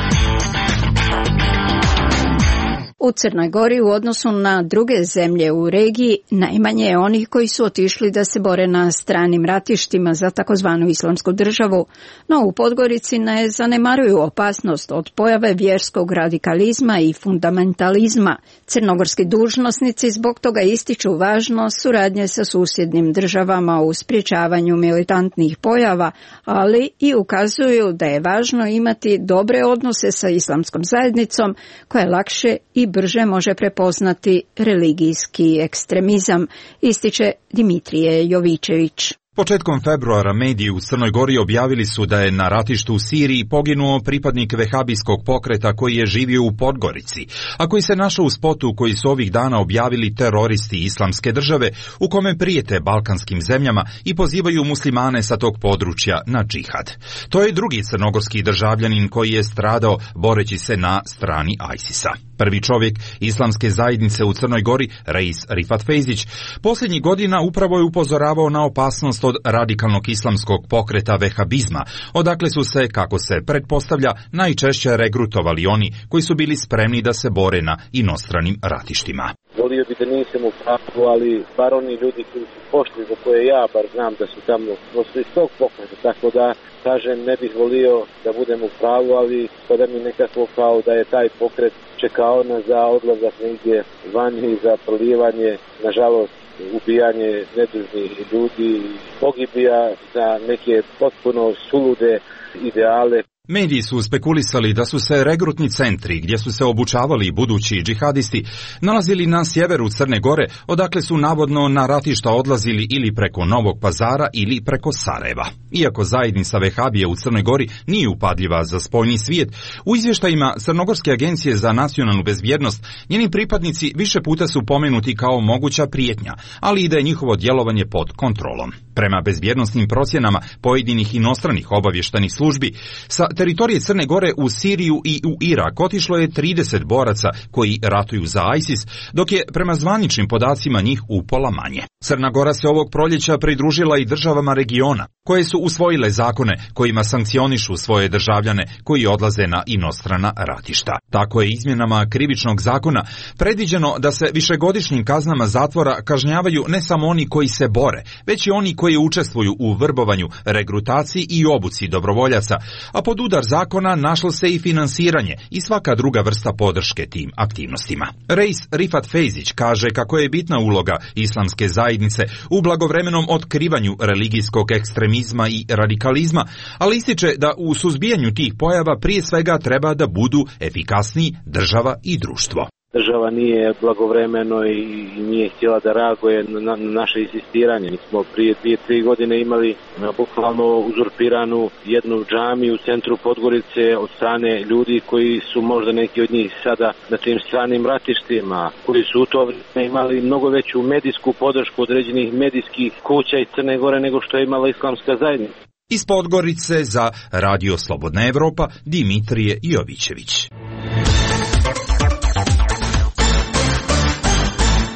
U Crnoj Gori u odnosu na druge zemlje u regiji najmanje je onih koji su otišli da se bore na stranim ratištima za takozvanu islamsku državu, no u Podgorici ne zanemaruju opasnost od pojave vjerskog radikalizma i fundamentalizma. Crnogorski dužnosnici zbog toga ističu važnost suradnje sa susjednim državama u sprječavanju militantnih pojava, ali i ukazuju da je važno imati dobre odnose sa islamskom zajednicom koja lakše i brže može prepoznati religijski ekstremizam, ističe Dimitrije Jovičević. Početkom februara mediji u Crnoj Gori objavili su da je na ratištu u Siriji poginuo pripadnik vehabijskog pokreta koji je živio u Podgorici, a koji se našao u spotu koji su ovih dana objavili teroristi islamske države u kome prijete balkanskim zemljama i pozivaju muslimane sa tog područja na džihad. To je drugi crnogorski državljanin koji je stradao boreći se na strani ISIS-a. Prvi čovjek islamske zajednice u Crnoj Gori, Reis Rifat Fejzić, posljednjih godina upravo je upozoravao na opasnost od radikalnog islamskog pokreta vehabizma, odakle su se, kako se pretpostavlja, najčešće regrutovali oni koji su bili spremni da se bore na inostranim ratištima. Volio bi da nisam u pravu, ali bar oni ljudi koji su pošli, za koje ja bar znam da su tamo su iz tog pokreta, tako da kažem ne bih volio da budem u pravu, ali sada mi nekako kao da je taj pokret čekao nas za odlazak negdje vani, za prolivanje, nažalost ubijanje nedužnih ljudi, pogibija za neke potpuno sulude ideale. Mediji su spekulisali da su se regrutni centri, gdje su se obučavali budući džihadisti, nalazili na sjeveru Crne Gore, odakle su navodno na ratišta odlazili ili preko Novog Pazara ili preko Sarajeva. Iako zajednica vehabije u Crnoj Gori nije upadljiva za spoljni svijet, u izvještajima Crnogorske agencije za nacionalnu bezbjednost njeni pripadnici više puta su pomenuti kao moguća prijetnja, ali i da je njihovo djelovanje pod kontrolom. Prema bezbjednosnim procjenama pojedinih inostranih obavještajnih službi, sa teritorije Crne Gore u Siriju i u Irak otišlo je trideset boraca koji ratuju za ISIS, dok je prema zvaničnim podacima njih upola manje. Crna Gora se ovog proljeća pridružila i državama regiona, koje su usvojile zakone kojima sankcionišu svoje državljane koji odlaze na inostrana ratišta. Tako je izmjenama krivičnog zakona predviđeno da se višegodišnjim kaznama zatvora kažnjavaju ne samo oni koji se bore, već i oni koji učestvuju u vrbovanju, regrutaciji i obuci dobrovoljaca, a pod udar zakona našlo se i finansiranje i svaka druga vrsta podrške tim aktivnostima. Reis Rifat Fejzić kaže kako je bitna uloga islamske zajednice u blagovremenom otkrivanju religijskog ekstremizma i radikalizma, ali ističe da u suzbijanju tih pojava prije svega treba da budu efikasniji država i društvo. Država nije blagovremeno i nije htjela da reaguje na, na naše insistiranje. Mi smo prije dvije, tri godine imali bukvalno uzurpiranu jednu džamiju u centru Podgorice od strane ljudi koji su možda neki od njih sada na tim stranim ratištima, koji su u to vrijeme imali mnogo veću medijsku podršku određenih medijskih kuća iz Crne Gore nego što je imala islamska zajednica. Iz Podgorice za Radio Slobodna Evropa, Dimitrije Jovičević.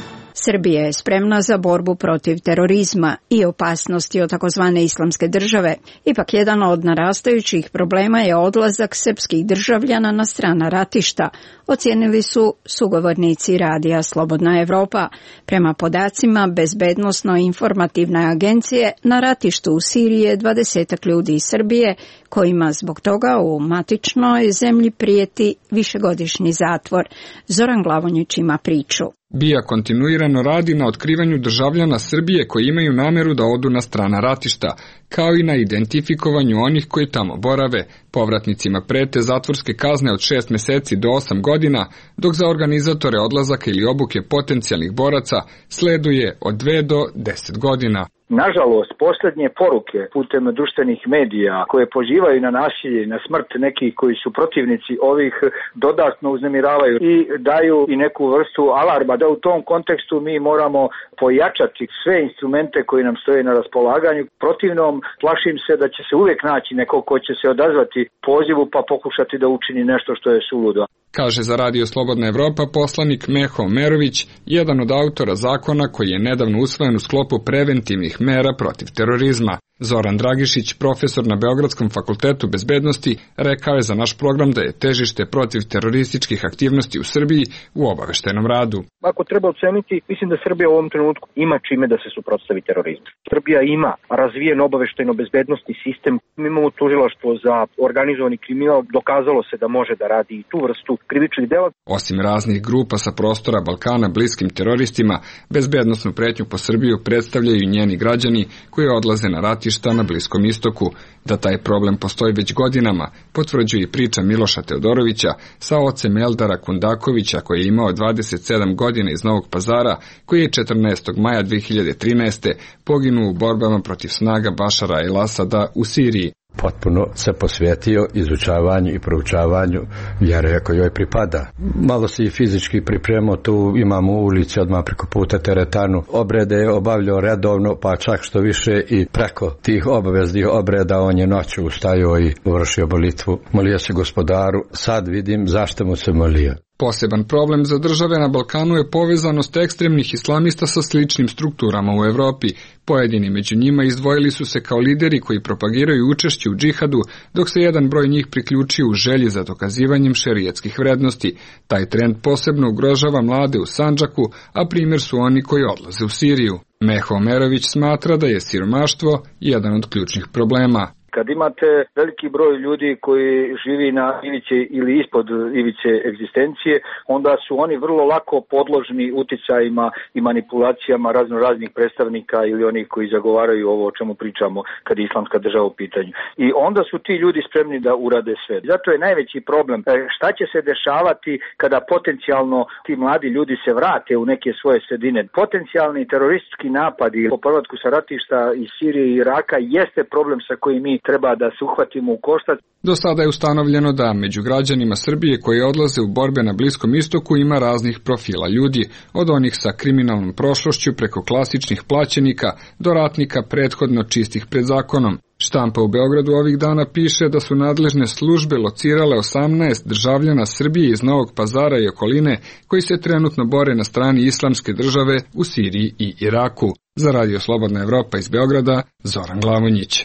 Srbija je spremna za borbu protiv terorizma i opasnosti od takozvane islamske države. Ipak jedan od narastajućih problema je odlazak srpskih državljana na strana ratišta, ocijenili su sugovornici radija Slobodna Evropa. Prema podacima Bezbednosno-informativne agencije, na ratištu u Siriji je dvadesetak ljudi iz Srbije, kojima zbog toga u matičnoj zemlji prijeti višegodišnji zatvor. Zoran Glavonjić ima priču. BIA kontinuirano radi na otkrivanju državljana Srbije koji imaju nameru da odu na strana ratišta, kao i na identifikovanju onih koji tamo borave. Povratnicima prete zatvorske kazne od šest meseci do osam godina, dok za organizatore odlazaka ili obuke potencijalnih boraca sleduje od dve do deset godina. Nažalost, posljednje poruke putem društvenih medija koje pozivaju na nasilje i na smrt nekih koji su protivnici ovih dodatno uznemiravaju i daju i neku vrstu alarma da u tom kontekstu mi moramo pojačati sve instrumente koji nam stoje na raspolaganju. Protivnom, plašim se da će se uvijek naći neko ko će se odazvati pozivu pa pokušati da učini nešto što je suludo. Kaže za Radio Slobodna Evropa poslanik Meho Omerović, jedan od autora zakona koji je nedavno usvojen u sklopu preventivnih mera protiv terorizma. Zoran Dragišić, profesor na Beogradskom fakultetu bezbednosti, rekao je za naš program da je težište protiv terorističkih aktivnosti u Srbiji u obaveštajnom radu. Ako treba oceniti, mislim da Srbija u ovom trenutku ima čime da se suprotstavi terorizmu. Srbija ima razvijen obaveštajno-bezbednosni sistem. Mi imamo tužilaštvo za organizovani kriminal, dokazalo se da može da radi i tu vrstu krivičnih dela. Osim raznih grupa sa prostora Balkana bliskim teroristima, bezbednosnu pretnju po Srbiju predstavljaju i njeni građani koji odlaze na ratišta na Bliskom istoku. Da taj problem postoji već godinama, potvrđuje i priča Miloša Teodorovića sa ocem Eldara Kundakovića koji je imao dvadeset sedam godina iz Novog Pazara, koji je četrnaestog maja dve hiljade trinaeste. poginuo u borbama protiv snaga Bašara el-Asada u Siriji. Potpuno se posvetio izučavanju i proučavanju vjere kojoj pripada. Malo se i fizički pripremao, tu imamo u ulici odmah preko puta teretanu. Obrede je obavljao redovno, pa čak što više i preko tih obaveznih obreda on je noću ustajao i vršio molitvu. Molio se Gospodaru, sad vidim zašto mu se molio. Poseban problem za države na Balkanu je povezanost ekstremnih islamista sa sličnim strukturama u Evropi. Pojedini među njima izdvojili su se kao lideri koji propagiraju učešće u džihadu, dok se jedan broj njih priključio u želji za dokazivanjem šerijatskih vrednosti. Taj trend posebno ugrožava mlade u Sandžaku, a primjer su oni koji odlaze u Siriju. Meho Omerović smatra da je siromaštvo jedan od ključnih problema. Kad imate veliki broj ljudi koji živi na ivici ili ispod ivice egzistencije, onda su oni vrlo lako podložni uticajima i manipulacijama razno raznih predstavnika ili onih koji zagovaraju ovo o čemu pričamo kad je islamska država u pitanju. I onda su ti ljudi spremni da urade sve. Zato je najveći problem šta će se dešavati kada potencijalno ti mladi ljudi se vrate u neke svoje sredine. Potencijalni teroristički napadi po povratku sa ratišta iz Sirije i Iraka jeste problem sa kojim mi treba da se uhvatimo u koštac. Do sada je ustanovljeno da među građanima Srbije koji odlaze u borbe na Bliskom istoku ima raznih profila ljudi, od onih sa kriminalnom prošlošću preko klasičnih plaćenika do ratnika prethodno čistih pred zakonom. Štampa u Beogradu ovih dana piše da su nadležne službe locirale osamnaest državljana Srbije iz Novog Pazara i okoline koji se trenutno bore na strani islamske države u Siriji i Iraku. Za Radio Slobodna Evropa iz Beograda, Zoran Glavonjić.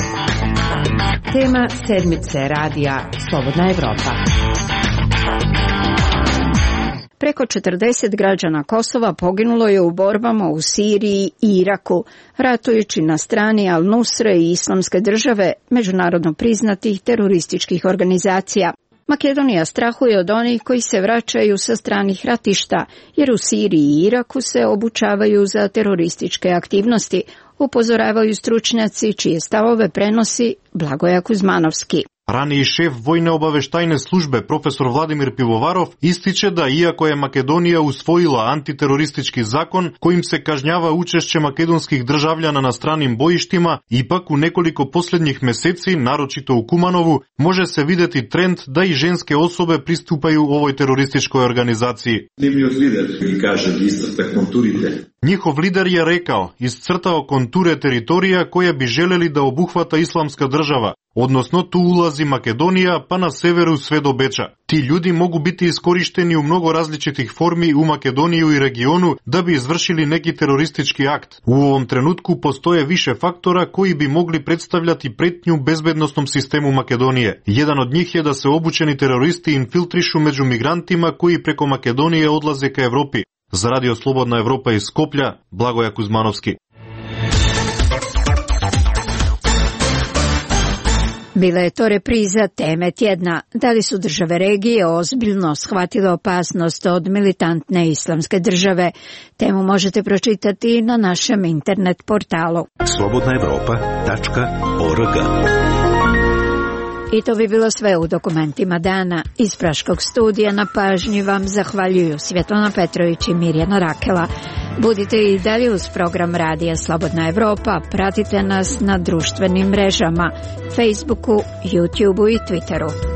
Tema sedmice radija Slobodna Evropa. Preko četrdeset građana Kosova poginulo je u borbama u Siriji i Iraku, ratujući na strani Al-Nusre i Islamske države, međunarodno priznatih terorističkih organizacija. Makedonija strahuje od onih koji se vraćaju sa stranih ratišta, jer u Siriji i Iraku se obučavaju za terorističke aktivnosti, upozoravaju stručnjaci čije stavove prenosi Blagoja Kuzmanovski. Raniji šef vojne obaveštajne službe profesor Vladimir Pivovarov ističe da iako je Makedonija usvojila antiteroristički zakon kojim se kažnjava učešće makedonskih državljana na stranim bojištima, ipak u nekoliko posljednjih meseci, naročito u Kumanovu, može se vidjeti trend da i ženske osobe pristupaju ovoj terorističkoj organizaciji. Njihov lider je rekao, iscrtao konture teritorija koje bi željeli da obuhvata islamska država. odnosno tu ulazi Makedonija pa na severu sve do Beča. Ti ljudi mogu biti iskorišteni u mnogo različitih formi u Makedoniju i regionu da bi izvršili neki teroristički akt. U ovom trenutku postoje više faktora koji bi mogli predstavljati pretnju bezbednosnom sistemu Makedonije. Jedan od njih je da se obučeni teroristi infiltrišu među migrantima koji preko Makedonije odlaze ka Evropi. Za Radio Slobodna Evropa iz Skoplja, Blagoja Kuzmanovski. Bila je to repriza teme tjedna. Da li su države regije ozbiljno shvatile opasnost od militantne islamske države? Temu možete pročitati na našem internet portalu slobodna evropa tačka org. I to bi bilo sve u dokumentima dana. Iz Praškog studija na pažnji vam zahvaljuju Svjetlana Petrović i Mirjana Rakela. Budite i dalje uz program Radija Slobodna Evropa. Pratite nas na društvenim mrežama, Facebooku, YouTubeu i Twitteru.